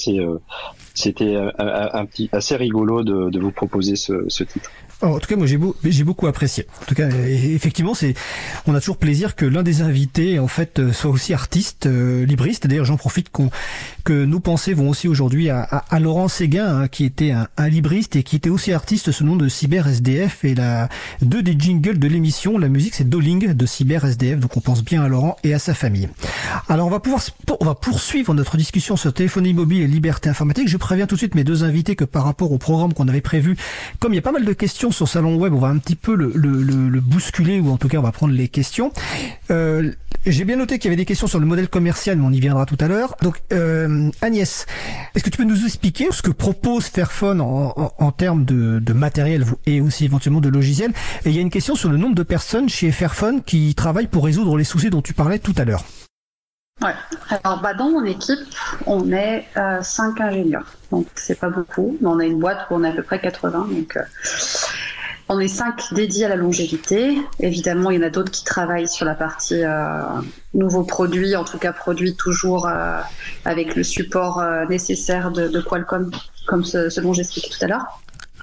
assez rigolo de vous proposer ce titre. En tout cas, moi j'ai beaucoup apprécié. En tout cas, effectivement, on a toujours plaisir que l'un des invités en fait soit aussi artiste, libriste. D'ailleurs, j'en profite que nos pensées vont aussi aujourd'hui à Laurent Séguin, hein, qui était un libriste et qui était aussi artiste sous le nom de Cyber SDF. Et deux des jingles de l'émission, la musique, c'est Dolling de Cyber SDF. Donc on pense bien à Laurent et à sa famille. Alors on va poursuivre notre discussion sur téléphonie mobile et liberté informatique. Je préviens tout de suite mes deux invités que par rapport au programme qu'on avait prévu, comme il y a pas mal de questions sur Salon Web, on va un petit peu le bousculer, ou en tout cas on va prendre les questions. J'ai bien noté qu'il y avait des questions sur le modèle commercial, mais on y viendra tout à l'heure. Donc Agnès, est-ce que tu peux nous expliquer ce que propose Fairphone en termes de matériel et aussi éventuellement de logiciel? Et il y a une question sur le nombre de personnes chez Fairphone qui travaillent pour résoudre les soucis dont tu parlais tout à l'heure. Ouais. Alors, dans mon équipe, on est 5 ingénieurs. Donc, c'est pas beaucoup, mais on a une boîte où on est à peu près 80. Donc, on est 5 dédiés à la longévité. Évidemment, il y en a d'autres qui travaillent sur la partie nouveaux produits, en tout cas produits toujours avec le support nécessaire de Qualcomm, comme ce dont j'expliquais tout à l'heure.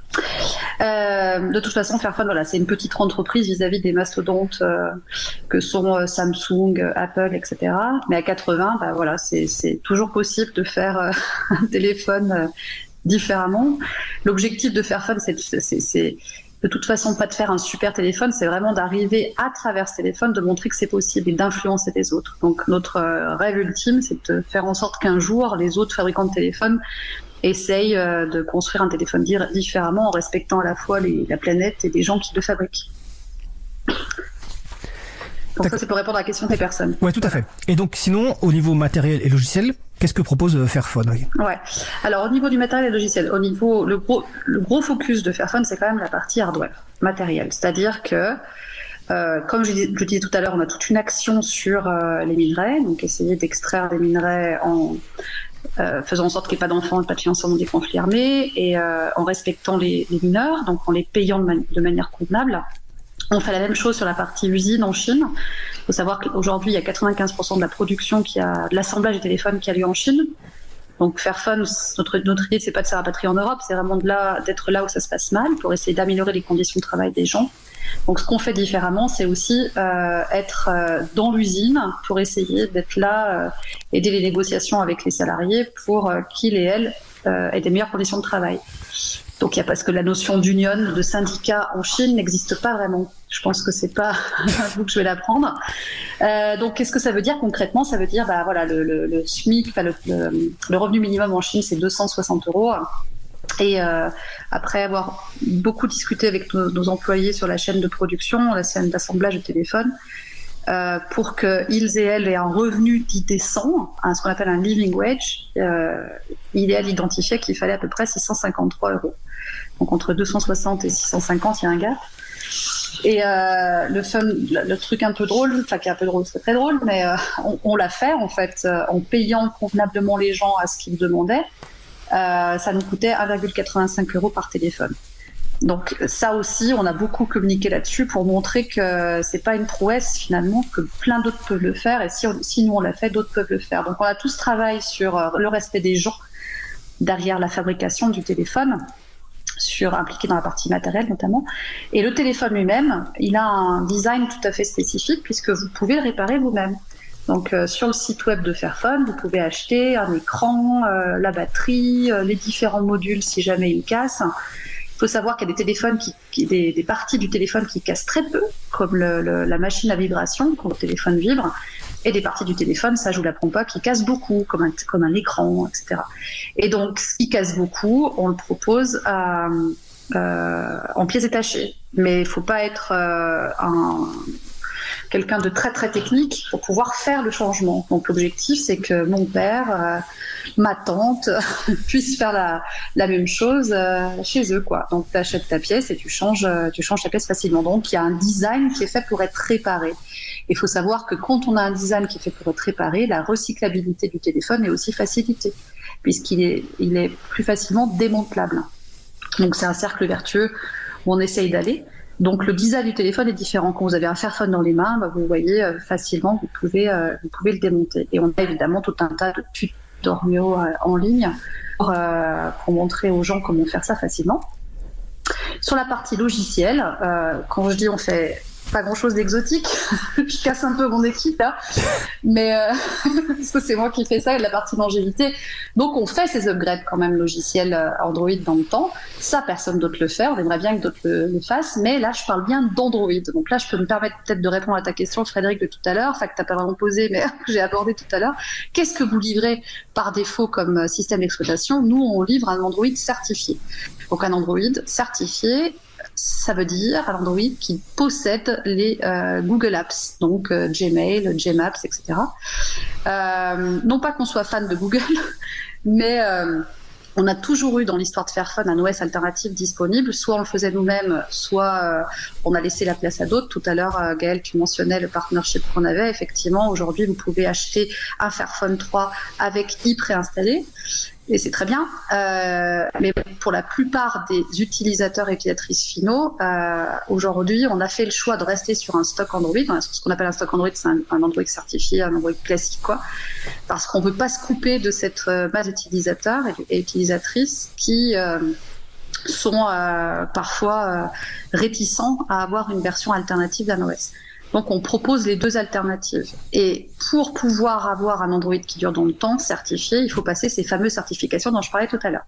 De toute façon, Fairphone, voilà, c'est une petite entreprise vis-à-vis des mastodontes que sont Samsung, Apple, etc. Mais à 80, voilà, c'est toujours possible de faire un téléphone différemment. L'objectif de Fairphone, c'est de toute façon pas de faire un super téléphone, c'est vraiment d'arriver à travers ce téléphone, de montrer que c'est possible et d'influencer les autres. Donc notre rêve ultime, c'est de faire en sorte qu'un jour, les autres fabricants de téléphones essayent de construire un téléphone différemment en respectant à la fois la planète et les gens qui le fabriquent. Donc ça, c'est pour répondre à la question des personnes. Ouais, tout à fait. Et donc sinon, au niveau matériel et logiciel, qu'est-ce que propose Fairphone? Ouais. Alors au niveau du matériel et logiciel, le gros focus de Fairphone, c'est quand même la partie hardware, matériel. C'est-à-dire que comme je disais tout à l'heure, on a toute une action sur les minerais, donc essayer d'extraire des minerais en faisant en sorte qu'il n'y ait pas d'enfants et pas de financement des conflits armés, et en respectant les mineurs, donc en les payant de manière convenable. On fait la même chose sur la partie usine en Chine. Il faut savoir qu'aujourd'hui, il y a 95% de la production de l'assemblage des téléphones qui a lieu en Chine. Donc Fairphone, notre idée, c'est pas de se rapatrier en Europe, c'est vraiment d'être là où ça se passe mal, pour essayer d'améliorer les conditions de travail des gens. Donc ce qu'on fait différemment, c'est aussi être dans l'usine pour essayer d'être là, aider les négociations avec les salariés pour qu'ils et elles aient des meilleures conditions de travail. Donc parce que la notion d'union, de syndicat en Chine n'existe pas vraiment. Je pense que c'est pas à vous que je vais l'apprendre. Donc qu'est-ce que ça veut dire concrètement? Ça veut dire voilà, le SMIC, le revenu minimum en Chine, c'est 260 €. Et après avoir beaucoup discuté avec nos employés sur la chaîne de production, la chaîne d'assemblage de téléphone, pour qu'ils et elles aient un revenu dit décent, ce qu'on appelle un living wage, idéal identifié qu'il fallait à peu près 653 €. Donc entre 260 et 650, il y a un gap. Et le truc un peu drôle, enfin qui est un peu drôle, c'est très drôle, mais on l'a fait en fait en payant convenablement les gens à ce qu'ils demandaient. Ça nous coûtait 1,85 € par téléphone. Donc ça aussi, on a beaucoup communiqué là-dessus pour montrer que c'est pas une prouesse finalement, que plein d'autres peuvent le faire, et si nous on l'a fait, d'autres peuvent le faire. Donc on a tout ce travail sur le respect des gens derrière la fabrication du téléphone, impliqué dans la partie matérielle notamment. Et le téléphone lui-même, il a un design tout à fait spécifique puisque vous pouvez le réparer vous-même. Donc sur le site web de Fairphone, vous pouvez acheter un écran, la batterie, les différents modules si jamais ils cassent. Il faut savoir qu'il y a des téléphones des parties du téléphone qui cassent très peu, comme la machine à vibration quand le téléphone vibre, et des parties du téléphone, ça je vous l'apprends pas, qui cassent beaucoup, comme un écran, etc. Et donc ce qui casse beaucoup, on le propose en pièces détachées. Mais il faut pas être quelqu'un de très très technique pour pouvoir faire le changement. Donc l'objectif, c'est que mon père, ma tante puissent faire la même chose chez eux, quoi. Donc tu achètes ta pièce et tu changes ta pièce facilement. Donc il y a un design qui est fait pour être réparé. Il faut savoir que quand on a un design qui est fait pour être réparé, la recyclabilité du téléphone est aussi facilitée, puisqu'il est plus facilement démantelable. Donc c'est un cercle vertueux où on essaye d'aller. Donc le design du téléphone est différent. Quand vous avez un Fairphone dans les mains, vous voyez facilement, vous pouvez le démonter. Et on a évidemment tout un tas de tutoriaux en ligne pour montrer aux gens comment faire ça facilement. Sur la partie logicielle, quand je dis on fait pas grand-chose d'exotique, je casse un peu mon équipe là, mais parce que c'est moi qui fais ça, et de la partie longévité. Donc on fait ces upgrades quand même logiciels Android dans le temps. Ça, personne d'autre le fait. On aimerait bien que d'autres le fassent, mais là je parle bien d'Android. Donc là je peux me permettre peut-être de répondre à ta question, Frédéric, de tout à l'heure, enfin que t'as pas vraiment posé, mais que j'ai abordé tout à l'heure. Qu'est-ce que vous livrez par défaut comme système d'exploitation? Nous, on livre un Android certifié. Donc un Android certifié, ça veut dire un Android qui possède les Google Apps, donc Gmail, Gmaps, etc. Non pas qu'on soit fan de Google, mais on a toujours eu dans l'histoire de Fairphone un OS alternatif disponible. Soit on le faisait nous-mêmes, soit on a laissé la place à d'autres. Tout à l'heure, Gaël, tu mentionnais le partnership qu'on avait. Effectivement, aujourd'hui, vous pouvez acheter un Fairphone 3 avec i préinstallé. Et c'est très bien, mais pour la plupart des utilisateurs et utilisatrices finaux, aujourd'hui, on a fait le choix de rester sur un stock Android. Ce qu'on appelle un stock Android, c'est un Android certifié, un Android classique, quoi, parce qu'on ne veut pas se couper de cette base d'utilisateurs et utilisatrices qui sont parfois réticents à avoir une version alternative d'un OS. Donc on propose les deux alternatives. Et pour pouvoir avoir un Android qui dure dans le temps, certifié, il faut passer ces fameuses certifications dont je parlais tout à l'heure.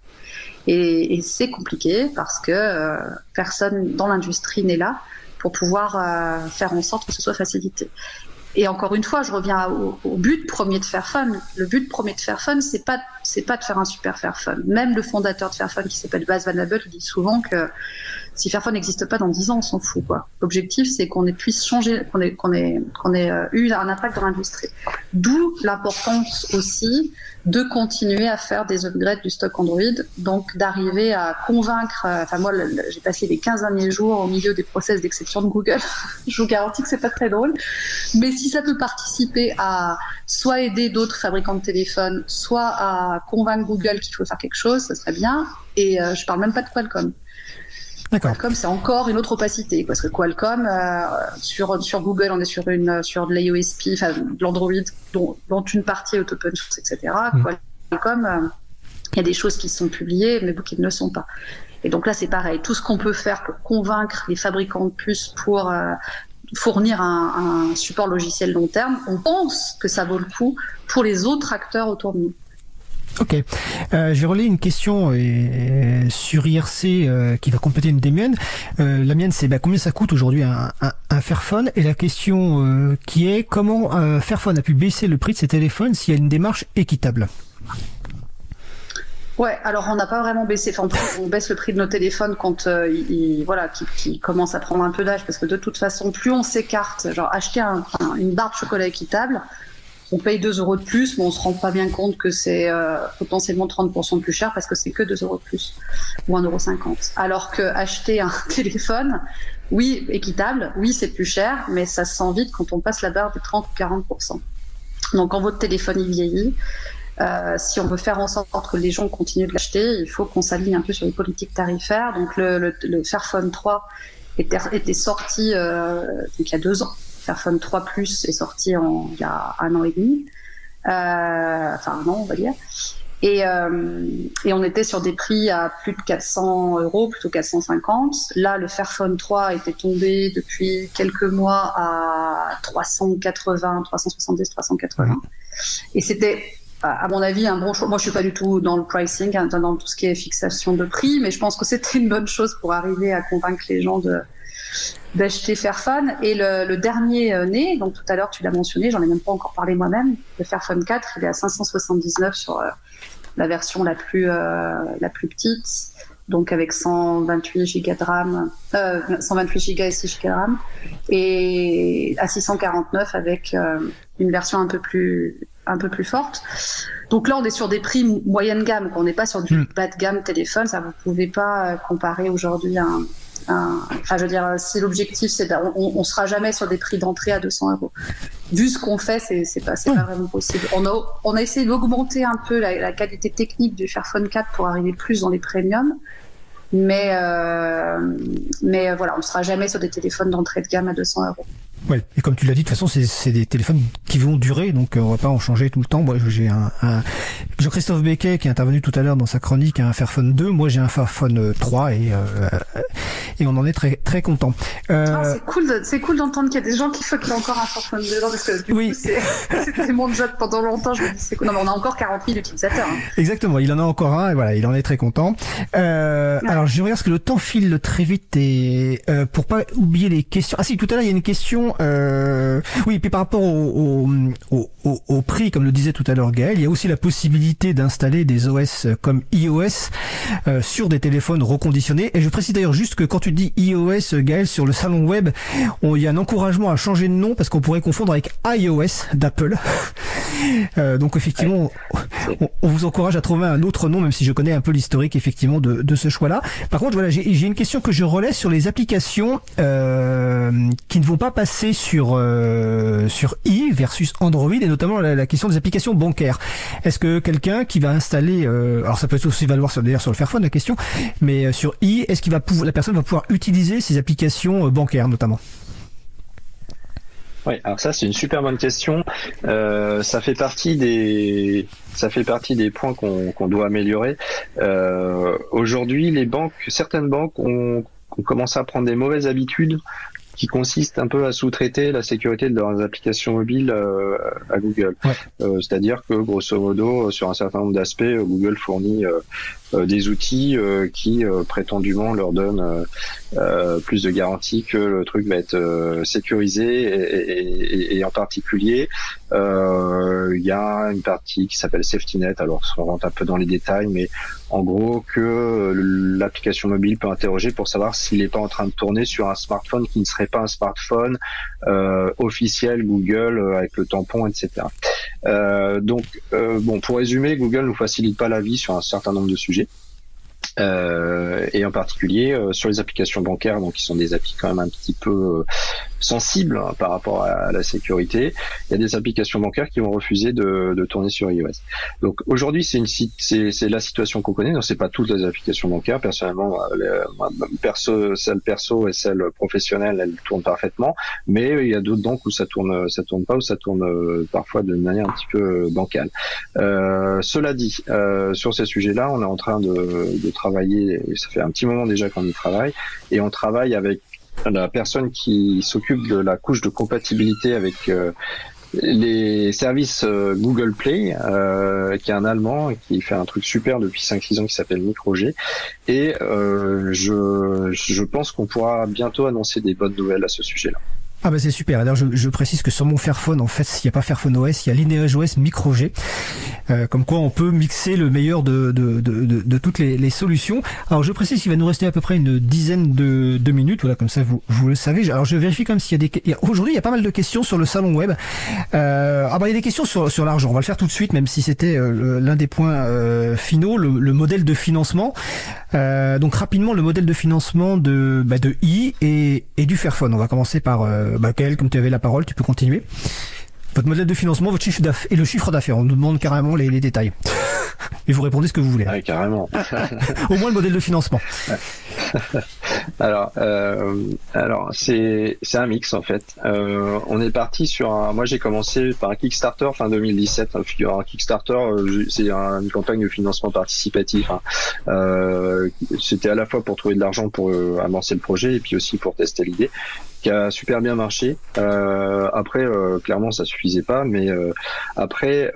Et c'est compliqué parce que personne dans l'industrie n'est là pour pouvoir faire en sorte que ce soit facilité. Et encore une fois, je reviens au but premier de Fairphone. Le but premier de Fairphone, c'est pas de faire un super Fairphone. Même le fondateur de Fairphone, qui s'appelle Bas Van Abel, dit souvent que si Fairphone n'existe pas dans 10 ans, on s'en fout, quoi. L'objectif, c'est qu'on puisse changer, qu'on ait eu un impact dans l'industrie. D'où l'importance aussi de continuer à faire des upgrades du stock Android, donc d'arriver à convaincre. Enfin moi, j'ai passé les 15 derniers jours au milieu des process d'exception de Google. Je vous garantis que c'est pas très drôle, mais si ça peut participer à soit aider d'autres fabricants de téléphones, soit à convaincre Google qu'il faut faire quelque chose, ça serait bien. Et je parle même pas de Qualcomm. D'accord. Qualcomm, c'est encore une autre opacité, parce que Qualcomm, sur Google, on est sur de l'IOSP, enfin de l'Android, dont une partie est open source, etc. Qualcomm, il y a des choses qui sont publiées, mais beaucoup qui ne le sont pas. Et donc là, c'est pareil. Tout ce qu'on peut faire pour convaincre les fabricants de puces pour fournir un support logiciel long terme, on pense que ça vaut le coup pour les autres acteurs autour de nous. Ok, je vais relayer une question sur IRC qui va compléter une des miennes. La mienne, c'est combien ça coûte aujourd'hui un Fairphone, et la question qui est comment Fairphone a pu baisser le prix de ses téléphones s'il y a une démarche équitable. Ouais, alors on n'a pas vraiment baissé. Enfin, on baisse le prix de nos téléphones quand qui commencent à prendre un peu d'âge, parce que de toute façon, plus on s'écarte, genre acheter une barre de chocolat équitable, on paye 2 € de plus, mais on se rend pas bien compte que c'est potentiellement 30% plus cher parce que c'est que 2 € de plus ou 1,50 €. Alors que acheter un téléphone, oui, équitable, oui, c'est plus cher, mais ça se sent vite quand on passe la barre de 30 ou 40%. Donc quand votre téléphone il vieillit, si on veut faire en sorte que les gens continuent de l'acheter, il faut qu'on s'aligne un peu sur les politiques tarifaires. Donc le Fairphone 3 était sorti donc il y a 2 ans. Fairphone 3 Plus est sorti il y a 1 an et demi, enfin 1 an on va dire, et on était sur des prix à plus de 400 €, plutôt 450. Là, le Fairphone 3 était tombé depuis quelques mois à 380, 370, 380, et c'était à mon avis un bon choix. Moi je suis pas du tout dans le pricing, dans tout ce qui est fixation de prix, mais je pense que c'était une bonne chose pour arriver à convaincre les gens d'acheter Fairphone. Et le dernier né, donc tout à l'heure tu l'as mentionné, j'en ai même pas encore parlé moi-même, le Fairphone 4, il est à 579 sur la version la plus petite, donc avec 128 Go de RAM, 128 Go et 6 Go de RAM, et à 649 avec une version un peu plus forte. Donc là, on est sur des prix moyenne gamme, on n'est pas sur du bas de gamme téléphone. Ça, vous pouvez pas comparer aujourd'hui enfin, je veux dire, si l'objectif c'est on sera jamais sur des prix d'entrée à 200 €. Vu ce qu'on fait, c'est pas vraiment possible. On a essayé d'augmenter un peu la qualité technique du Fairphone 4 pour arriver plus dans les premiums. Mais voilà, on ne sera jamais sur des téléphones d'entrée de gamme à 200 €. Ouais, et comme tu l'as dit, de toute façon, c'est des téléphones qui vont durer, donc on va pas en changer tout le temps. Moi, j'ai un Jean-Christophe Becquet qui est intervenu tout à l'heure dans sa chronique, un Fairphone 2. Moi, j'ai un Fairphone 3 et on en est très très content. C'est cool d'entendre qu'il y a des gens qui font qu'il y a encore un Fairphone 2 parce que du coup, c'était mon job pendant longtemps. Je me dis c'est cool. Non, mais on a encore 40 000 utilisateurs. Hein. Exactement, il en a encore un et voilà, il en est très content. Alors, je regarde parce que le temps file très vite et pour pas oublier les questions. Ah si, tout à l'heure il y a une question. Oui, puis par rapport au prix, comme le disait tout à l'heure Gaël, il y a aussi la possibilité d'installer des OS comme iOS sur des téléphones reconditionnés. Et je précise d'ailleurs juste que quand tu dis iOS, Gaël, sur le salon web, il y a un encouragement à changer de nom parce qu'on pourrait confondre avec iOS d'Apple. Donc effectivement, on vous encourage à trouver un autre nom, même si je connais un peu l'historique effectivement de ce choix-là. Par contre, voilà, j'ai une question que je relais sur les applications qui ne vont pas passer sur i versus Android, et notamment la question des applications bancaires. Est-ce que quelqu'un qui va installer, alors ça peut aussi valoir d'ailleurs sur le Fairphone la question, mais sur i, est-ce qu'il va la personne va pouvoir utiliser ces applications bancaires notamment? Oui, alors ça c'est une super bonne question. Ça fait partie des points qu'on doit améliorer. Aujourd'hui, certaines banques ont commencé à prendre des mauvaises habitudes qui consiste un peu à sous-traiter la sécurité de leurs applications mobiles à Google. Ouais. C'est-à-dire que, grosso modo, sur un certain nombre d'aspects, Google fournit des outils qui prétendument leur donnent plus de garanties que le truc va être sécurisé, et en particulier, il y a une partie qui s'appelle SafetyNet. Alors, on rentre un peu dans les détails, mais en gros que l'application mobile peut interroger pour savoir s'il n'est pas en train de tourner sur un smartphone qui ne serait pas un smartphone officiel Google avec le tampon, etc. Donc, pour résumer, Google nous facilite pas la vie sur un certain nombre de sujets. Et en particulier sur les applications bancaires, donc qui sont des applis quand même un petit peu sensibles par rapport à la sécurité. Il y a des applications bancaires qui vont refuser de tourner sur iOS. Donc aujourd'hui, c'est la situation qu'on connaît. Non, c'est pas toutes les applications bancaires. Personnellement, celle perso et celle professionnelle, elles tournent parfaitement. Mais il y a d'autres banques où ça tourne pas, où ça tourne parfois de manière un petit peu bancale. Cela dit, sur ces sujets-là, on est en train de travailler. Ça fait un petit moment déjà qu'on y travaille, et on travaille avec la personne qui s'occupe de la couche de compatibilité avec les services Google Play, qui est un Allemand et qui fait un truc super depuis 5-6 ans qui s'appelle MicroG, et je pense qu'on pourra bientôt annoncer des bonnes nouvelles à ce sujet-là. Ah bah c'est super. D'ailleurs je précise que sur mon Fairphone, en fait, il n'y a pas Fairphone OS, il y a Lineage OS MicroG. Comme quoi on peut mixer le meilleur de toutes les solutions. Alors je précise qu'il va nous rester à peu près une dizaine de minutes, voilà, comme ça vous le savez. Alors je vérifie comme s'il y a aujourd'hui il y a pas mal de questions sur le salon web. Il y a des questions sur l'argent. On va le faire tout de suite, même si c'était l'un des points finaux, le modèle de financement. Donc rapidement, le modèle de financement de i et du Fairphone. On va commencer par Gaël, comme tu avais la parole, tu peux continuer. Votre modèle de financement, votre chiffre d'affaires et le chiffre d'affaires. On nous demande carrément les détails. Et vous répondez ce que vous voulez. Ouais, carrément. Au moins le modèle de financement. Alors c'est un mix en fait. On est parti sur moi j'ai commencé par un Kickstarter fin 2017. Un Kickstarter, c'est une campagne de financement participatif. C'était à la fois pour trouver de l'argent pour avancer le projet et puis aussi pour tester l'idée, qui a super bien marché. Après, clairement, ça suffisait pas, mais après,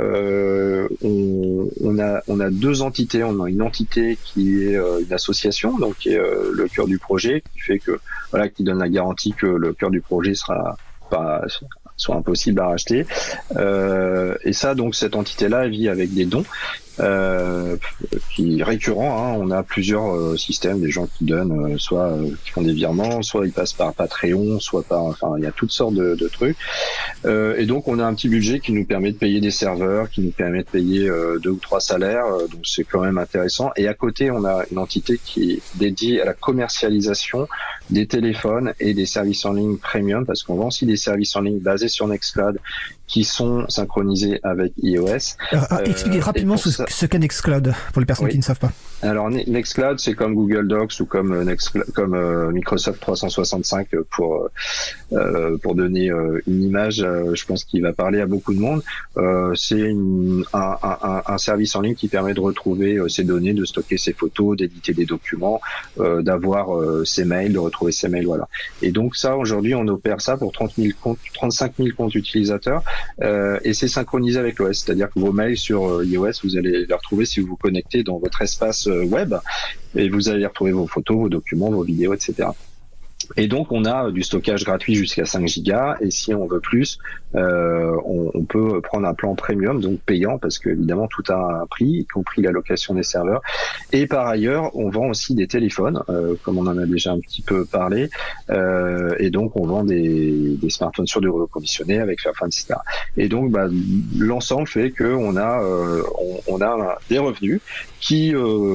on a deux entités. On a une entité qui est une association, donc qui est le cœur du projet, qui fait que qui donne la garantie que le cœur du projet soit impossible à racheter. Et ça, donc cette entité-là, elle vit avec des dons. Qui est récurrent, on a plusieurs systèmes, des gens qui donnent, soit qui font des virements, soit ils passent par Patreon, soit il y a toutes sortes de trucs. Et donc on a un petit budget qui nous permet de payer des serveurs, qui nous permet de payer 2 ou 3 salaires, donc c'est quand même intéressant. Et à côté, on a une entité qui est dédiée à la commercialisation des téléphones et des services en ligne premium, parce qu'on vend aussi des services en ligne basés sur Nextcloud qui sont synchronisés avec iOS. Expliquez rapidement ce qu'est Nextcloud pour les personnes qui ne savent pas. Alors Nextcloud, c'est comme Google Docs ou comme Microsoft 365 pour donner une image. Je pense qu'il va parler à beaucoup de monde. C'est un service en ligne qui permet de retrouver ses données, de stocker ses photos, d'éditer des documents, d'avoir ses mails, de retrouver ses mails, voilà. Et donc ça, aujourd'hui, on opère ça pour 35 000 comptes utilisateurs, et c'est synchronisé avec l'OS, c'est-à-dire que vos mails sur iOS, vous allez les retrouver si vous vous connectez dans votre espace web, et vous allez retrouver vos photos, vos documents, vos vidéos, etc. Et donc on a du stockage gratuit jusqu'à 5 gigas, et si on veut plus, on peut prendre un plan premium, donc payant, parce que évidemment tout a un prix, y compris la location des serveurs. Et par ailleurs, on vend aussi des téléphones, comme on en a déjà un petit peu parlé, et donc on vend des smartphones sur du reconditionné avec Fairphone, etc. Et donc l'ensemble fait que on a des revenus qui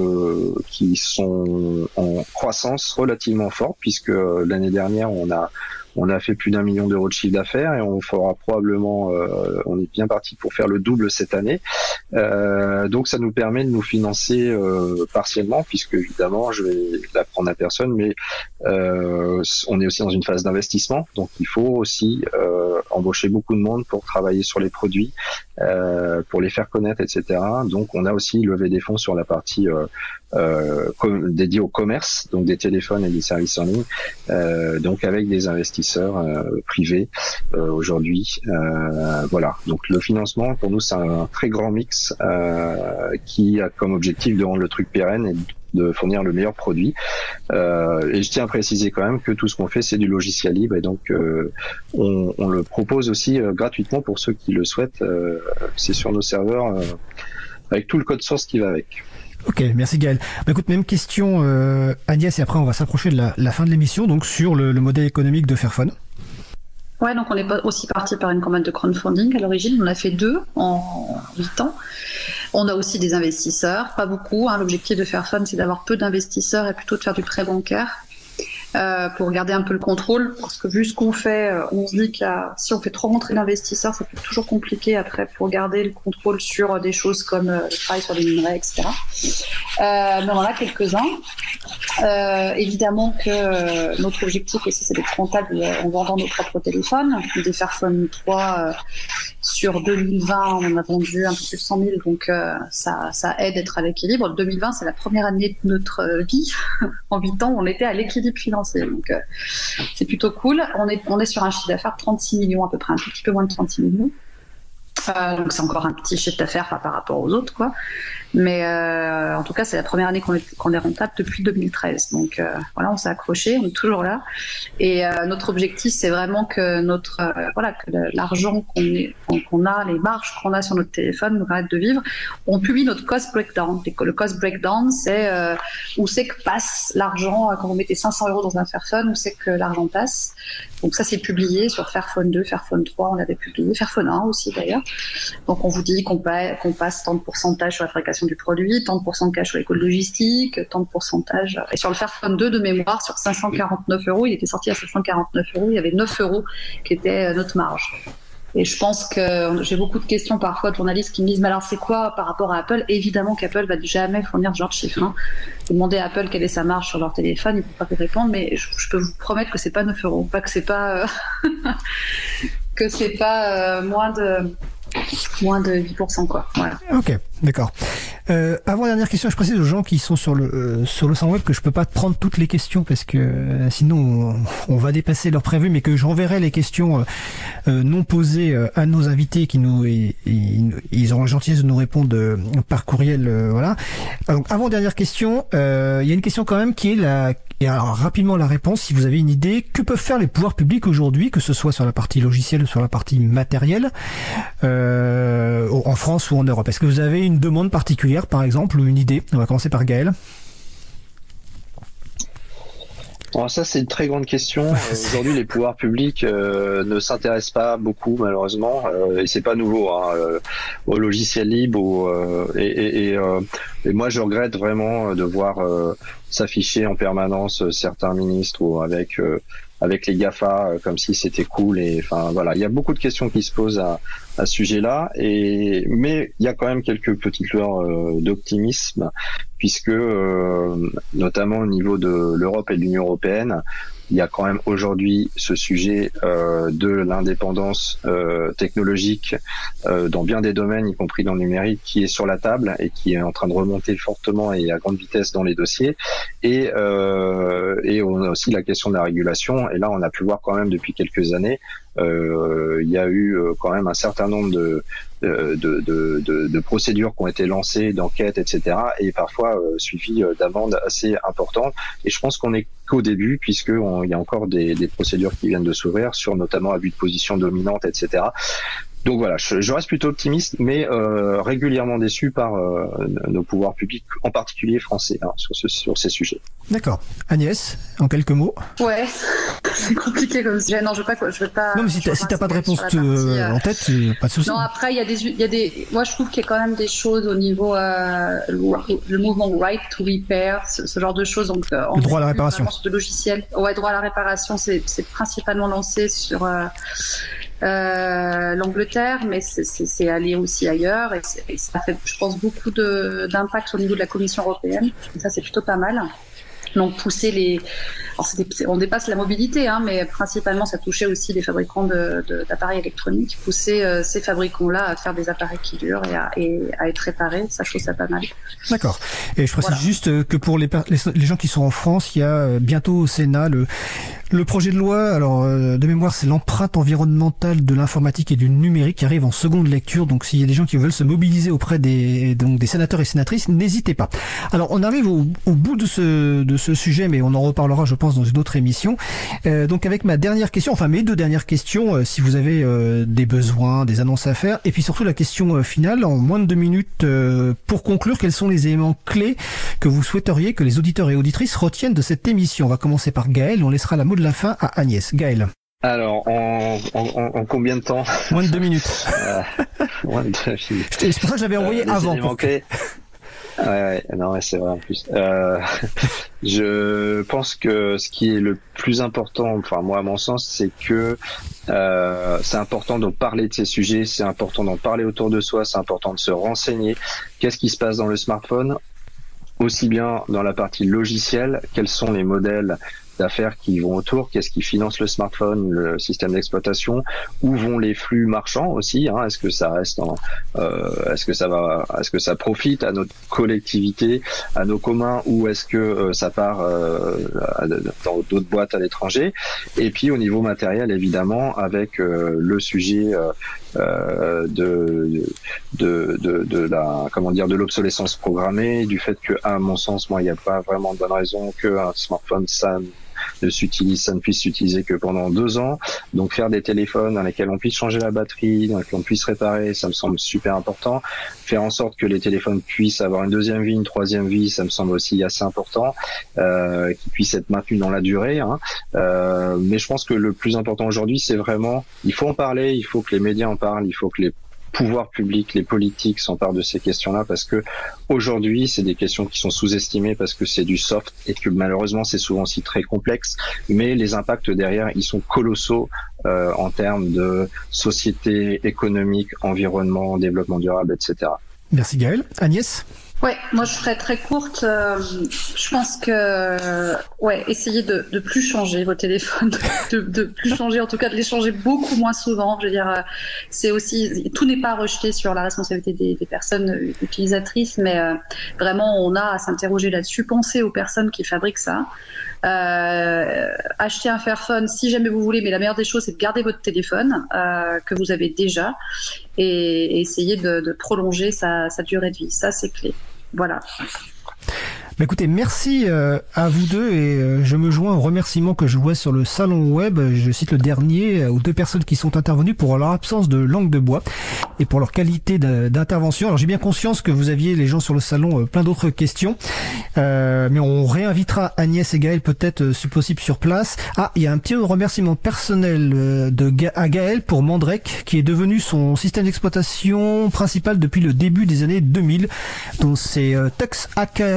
sont en croissance relativement forte, puisque l'année dernière on a fait plus d'1 million d'euros de chiffre d'affaires, et on fera probablement, on est bien parti pour faire le double cette année. Donc ça nous permet de nous financer partiellement, puisque évidemment, je vais l'apprendre à personne, mais on est aussi dans une phase d'investissement, donc il faut aussi embaucher beaucoup de monde pour travailler sur les produits, pour les faire connaître, etc. Donc on a aussi levé des fonds sur la partie dédiée au commerce, donc des téléphones et des services en ligne, donc avec des investisseurs privés aujourd'hui. Voilà. Donc le financement pour nous c'est un très grand mix qui a comme objectif de rendre le truc pérenne et de fournir le meilleur produit. Et je tiens à préciser quand même que tout ce qu'on fait c'est du logiciel libre, et donc on le propose aussi gratuitement pour ceux qui le souhaitent. C'est sur nos serveurs avec tout le code source qui va avec. Ok, merci Gaël. Écoute, même question Agnès, et après on va s'approcher de la fin de l'émission, donc sur le modèle économique de Fairphone. Ouais, donc on est aussi parti par une campagne de crowdfunding à l'origine. On a fait 2 en 8 ans. On a aussi des investisseurs, pas beaucoup. L'objectif de Fairphone, c'est d'avoir peu d'investisseurs et plutôt de faire du prêt bancaire. Pour garder un peu le contrôle, parce que vu ce qu'on fait, on se dit que si on fait trop rentrer l'investisseur, ça peut être toujours compliqué après pour garder le contrôle sur des choses comme le travail sur les minerais, etc. Mais on en a quelques-uns. Évidemment que notre objectif aussi, c'est d'être rentable en vendant nos propres téléphones. Des Fairphone 3 sur 2020, on en a vendu un peu plus de 100 000, donc ça aide à être à l'équilibre. 2020, c'est la première année de notre vie. En 8 ans, on était à l'équilibre financier. Donc c'est plutôt cool. On est sur un chiffre d'affaires de 36 millions à peu près, un tout petit peu moins de 36 millions. Donc c'est encore un petit chiffre d'affaires par rapport aux autres, quoi. Mais en tout cas, c'est la première année qu'on est rentable depuis 2013. Donc voilà, on s'est accroché, on est toujours là. Et notre objectif, c'est vraiment que que l'argent qu'on a, les marges qu'on a sur notre téléphone nous permettent de vivre. On publie notre cost breakdown. Le cost breakdown, c'est où c'est que passe l'argent quand vous mettez 500 € dans un Fairphone, où c'est que l'argent passe. Donc ça, c'est publié sur Fairphone 2, Fairphone 3, on l'avait publié, Fairphone 1 aussi d'ailleurs. Donc on vous dit qu'on passe tant de pourcentage sur la fabrication du produit, tant de pourcentage sur les coûts logistiques, tant de pourcentage. Et sur le Fairphone 2 de mémoire, sur 549 €, il était sorti à 549 €, il y avait 9 € qui était notre marge. Et je pense que j'ai beaucoup de questions parfois de journalistes qui me disent mais alors c'est quoi par rapport à Apple? Évidemment qu'Apple va jamais fournir ce genre de chiffres. Vous demandez à Apple quelle est sa marge sur leur téléphone, ils ne peuvent pas vous répondre, mais je peux vous promettre que c'est pas 9 €, pas que c'est pas que c'est pas moins de 10%, quoi. Voilà. Ok, d'accord. Avant-dernière question, je précise aux gens qui sont sur le salon web que je peux pas prendre toutes les questions parce que sinon on va dépasser leur prévu, mais que j'enverrai les questions non posées à nos invités qui ils auront la gentillesse de nous répondre par courriel, voilà. Donc avant-dernière question, il y a une question quand même qui est et alors rapidement la réponse, si vous avez une idée, que peuvent faire les pouvoirs publics aujourd'hui, que ce soit sur la partie logicielle ou sur la partie matérielle, en France ou en Europe? Est-ce que vous avez une demande particulière, par exemple, ou une idée? On va commencer par Gaël. Alors ça, c'est une très grande question. Aujourd'hui, les pouvoirs publics ne s'intéressent pas beaucoup, malheureusement, et c'est pas nouveau, au logiciel libre. Et moi, je regrette vraiment de voir s'afficher en permanence certains ministres ou avec avec les GAFA comme si c'était cool. Et enfin voilà, il y a beaucoup de questions qui se posent à ce sujet-là. Mais il y a quand même quelques petites lueurs d'optimisme, puisque notamment au niveau de l'Europe et de l'Union européenne, il y a quand même aujourd'hui ce sujet de l'indépendance technologique dans bien des domaines, y compris dans le numérique, qui est sur la table et qui est en train de remonter fortement et à grande vitesse dans les dossiers. Et on a aussi la question de la régulation. Et là, on a pu voir quand même depuis quelques années, il y a eu quand même un certain nombre de procédures qui ont été lancées, d'enquêtes, etc. et parfois suivies d'amendes assez importantes. Et je pense qu'on est qu'au début, puisqu'il y a encore des procédures qui viennent de s'ouvrir sur notamment abus de position dominante, etc. Donc voilà, je reste plutôt optimiste, mais régulièrement déçu par nos pouvoirs publics, en particulier français, sur ces sujets. D'accord. Agnès, en quelques mots. Ouais, c'est compliqué comme sujet. Non, je veux pas. Non, mais si t'as pas de réponse en tête, pas de souci. Non, après il y a des. Moi, je trouve qu'il y a quand même des choses au niveau le mouvement Right to Repair, ce genre de choses. Donc, le droit à la réparation. De logiciels. Ouais, droit à la réparation, c'est principalement lancé sur l'Angleterre, mais c'est allé aussi ailleurs et ça fait, je pense, beaucoup d'impact au niveau de la Commission européenne. Et ça, c'est plutôt pas mal. Donc pousser on dépasse la mobilité, mais principalement ça touchait aussi les fabricants d'appareils électroniques, pousser ces fabricants-là à faire des appareils qui durent et à être réparés, ça je trouve ça pas mal. D'accord. Et je précise juste que pour les gens qui sont en France, il y a bientôt au Sénat le projet de loi, alors de mémoire c'est l'empreinte environnementale de l'informatique et du numérique qui arrive en seconde lecture, donc s'il y a des gens qui veulent se mobiliser auprès des sénateurs et sénatrices, n'hésitez pas. Alors on arrive au bout de ce sujet, mais on en reparlera je pense dans une autre émission. Donc avec mes deux dernières questions, si vous avez des besoins, des annonces à faire, et puis surtout la question finale, en moins de 2 minutes, pour conclure, quels sont les éléments clés que vous souhaiteriez que les auditeurs et auditrices retiennent de cette émission? On va commencer par Gaël, on laissera la mot de la fin à Agnès. Gaël. Alors, en combien de temps? Moins de 2 minutes. Moins de 2 minutes. C'est pour ça que j'avais envoyé avant. Non, c'est vrai en plus. Je pense que ce qui est le plus important, enfin moi à mon sens, c'est que c'est important de parler de ces sujets, c'est important d'en parler autour de soi, c'est important de se renseigner. Qu'est-ce qui se passe dans le smartphone? Aussi bien dans la partie logicielle, quels sont les modèles d'affaires qui vont autour, qu'est-ce qui finance le smartphone, le système d'exploitation, où vont les flux marchands aussi, est-ce que ça reste est-ce que ça profite à notre collectivité, à nos communs, ou est-ce que ça part dans d'autres boîtes à l'étranger? Et puis au niveau matériel, évidemment, avec le sujet de l'obsolescence programmée, du fait que, à mon sens, il n'y a pas vraiment de bonne raison qu'un smartphone ça ne puisse s'utiliser que pendant 2 ans. Donc faire des téléphones dans lesquels on puisse changer la batterie, dans lesquels on puisse réparer, ça me semble super important. Faire en sorte que les téléphones puissent avoir une 2e vie, une 3e vie, ça me semble aussi assez important, qu'ils puissent être maintenus dans la durée. Mais je pense que le plus important aujourd'hui, c'est vraiment, il faut en parler, il faut que les médias en parlent, il faut que les pouvoirs publics, les politiques s'emparent de ces questions-là, parce que aujourd'hui, c'est des questions qui sont sous-estimées parce que c'est du soft et que malheureusement, c'est souvent aussi très complexe. Mais les impacts derrière, ils sont colossaux en termes de société, économique, environnement, développement durable, etc. Merci Gaël. Agnès ? Ouais, moi je serais très courte. Je pense que essayez de plus changer vos téléphones, de plus changer, en tout cas de les changer beaucoup moins souvent. Je veux dire, c'est aussi, tout n'est pas rejeté sur la responsabilité des personnes utilisatrices, mais vraiment on a à s'interroger là-dessus. Pensez aux personnes qui fabriquent ça. Achetez un Fairphone si jamais vous voulez, mais la meilleure des choses c'est de garder votre téléphone que vous avez déjà et essayer de prolonger sa durée de vie. Ça c'est clé. Voilà. Bah écoutez, merci à vous deux et je me joins aux remerciements que je vois sur le salon web. Je cite le dernier aux 2 personnes qui sont intervenues pour leur absence de langue de bois et pour leur qualité d'intervention. Alors j'ai bien conscience que vous aviez, les gens sur le salon, plein d'autres questions, mais on réinvitera Agnès et Gaël peut-être si possible sur place. Ah, il y a un petit remerciement personnel à Gaël pour Mandrake, qui est devenu son système d'exploitation principal depuis le début des années 2000. Donc c'est Tux Academy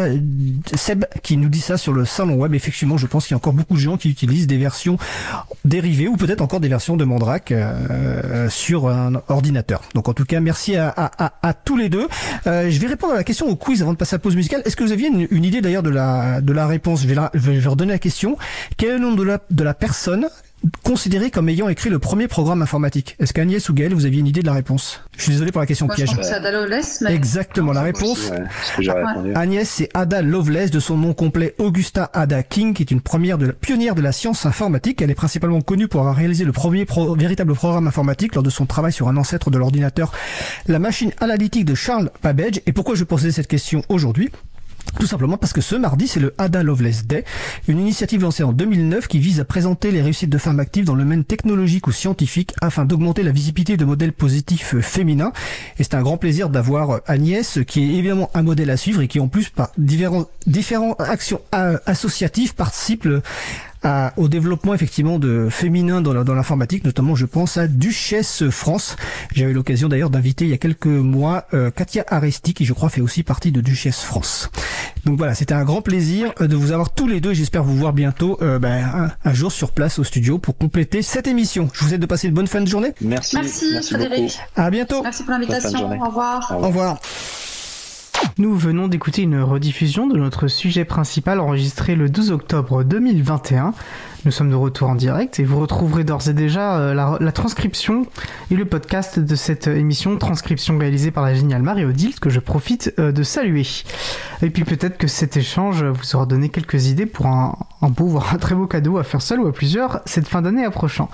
Seb qui nous dit ça sur le salon web. Effectivement, je pense qu'il y a encore beaucoup de gens qui utilisent des versions dérivées ou peut-être encore des versions de Mandrake sur un ordinateur. Donc en tout cas, merci à tous les deux. Je vais répondre à la question au quiz avant de passer à la pause musicale. Est-ce que vous aviez une idée d'ailleurs de la réponse? Je vais redonner la question. Quel est le nom de la personne considéré comme ayant écrit le premier programme informatique? Est-ce qu'Agnès ou Gaël, vous aviez une idée de la réponse? Je suis désolé pour la question piège. Je pense que c'est Ada Lovelace. Mais... Exactement, la réponse. Agnès, c'est Ada Lovelace, de son nom complet Augusta Ada King, qui est une pionnière de la science informatique. Elle est principalement connue pour avoir réalisé le premier véritable programme informatique lors de son travail sur un ancêtre de l'ordinateur, la machine analytique de Charles Babbage. Et pourquoi je posais cette question aujourd'hui? Tout simplement parce que ce mardi, c'est le Ada Lovelace Day, une initiative lancée en 2009 qui vise à présenter les réussites de femmes actives dans le domaine technologique ou scientifique afin d'augmenter la visibilité de modèles positifs féminins. Et c'est un grand plaisir d'avoir Agnès, qui est évidemment un modèle à suivre et qui en plus par différentes actions associatives participe au développement effectivement de féminin dans l'informatique, notamment je pense à Duchesse France. J'avais l'occasion d'ailleurs d'inviter il y a quelques mois Katia Aresti, qui je crois fait aussi partie de Duchesse France. Donc voilà, c'était un grand plaisir de vous avoir tous les deux. J'espère vous voir bientôt un jour sur place au studio pour compléter cette émission. Je vous souhaite de passer une bonne fin de journée. Merci Frédéric. beaucoup. À bientôt. Merci pour l'invitation. Au revoir. Au revoir. Nous venons d'écouter une rediffusion de notre sujet principal enregistré le 12 octobre 2021. Nous sommes de retour en direct et vous retrouverez d'ores et déjà la transcription et le podcast de cette émission, transcription réalisée par la géniale Marie-Odile, que je profite de saluer. Et puis peut-être que cet échange vous aura donné quelques idées pour un beau, voire un très beau cadeau à faire seul ou à plusieurs cette fin d'année approchant.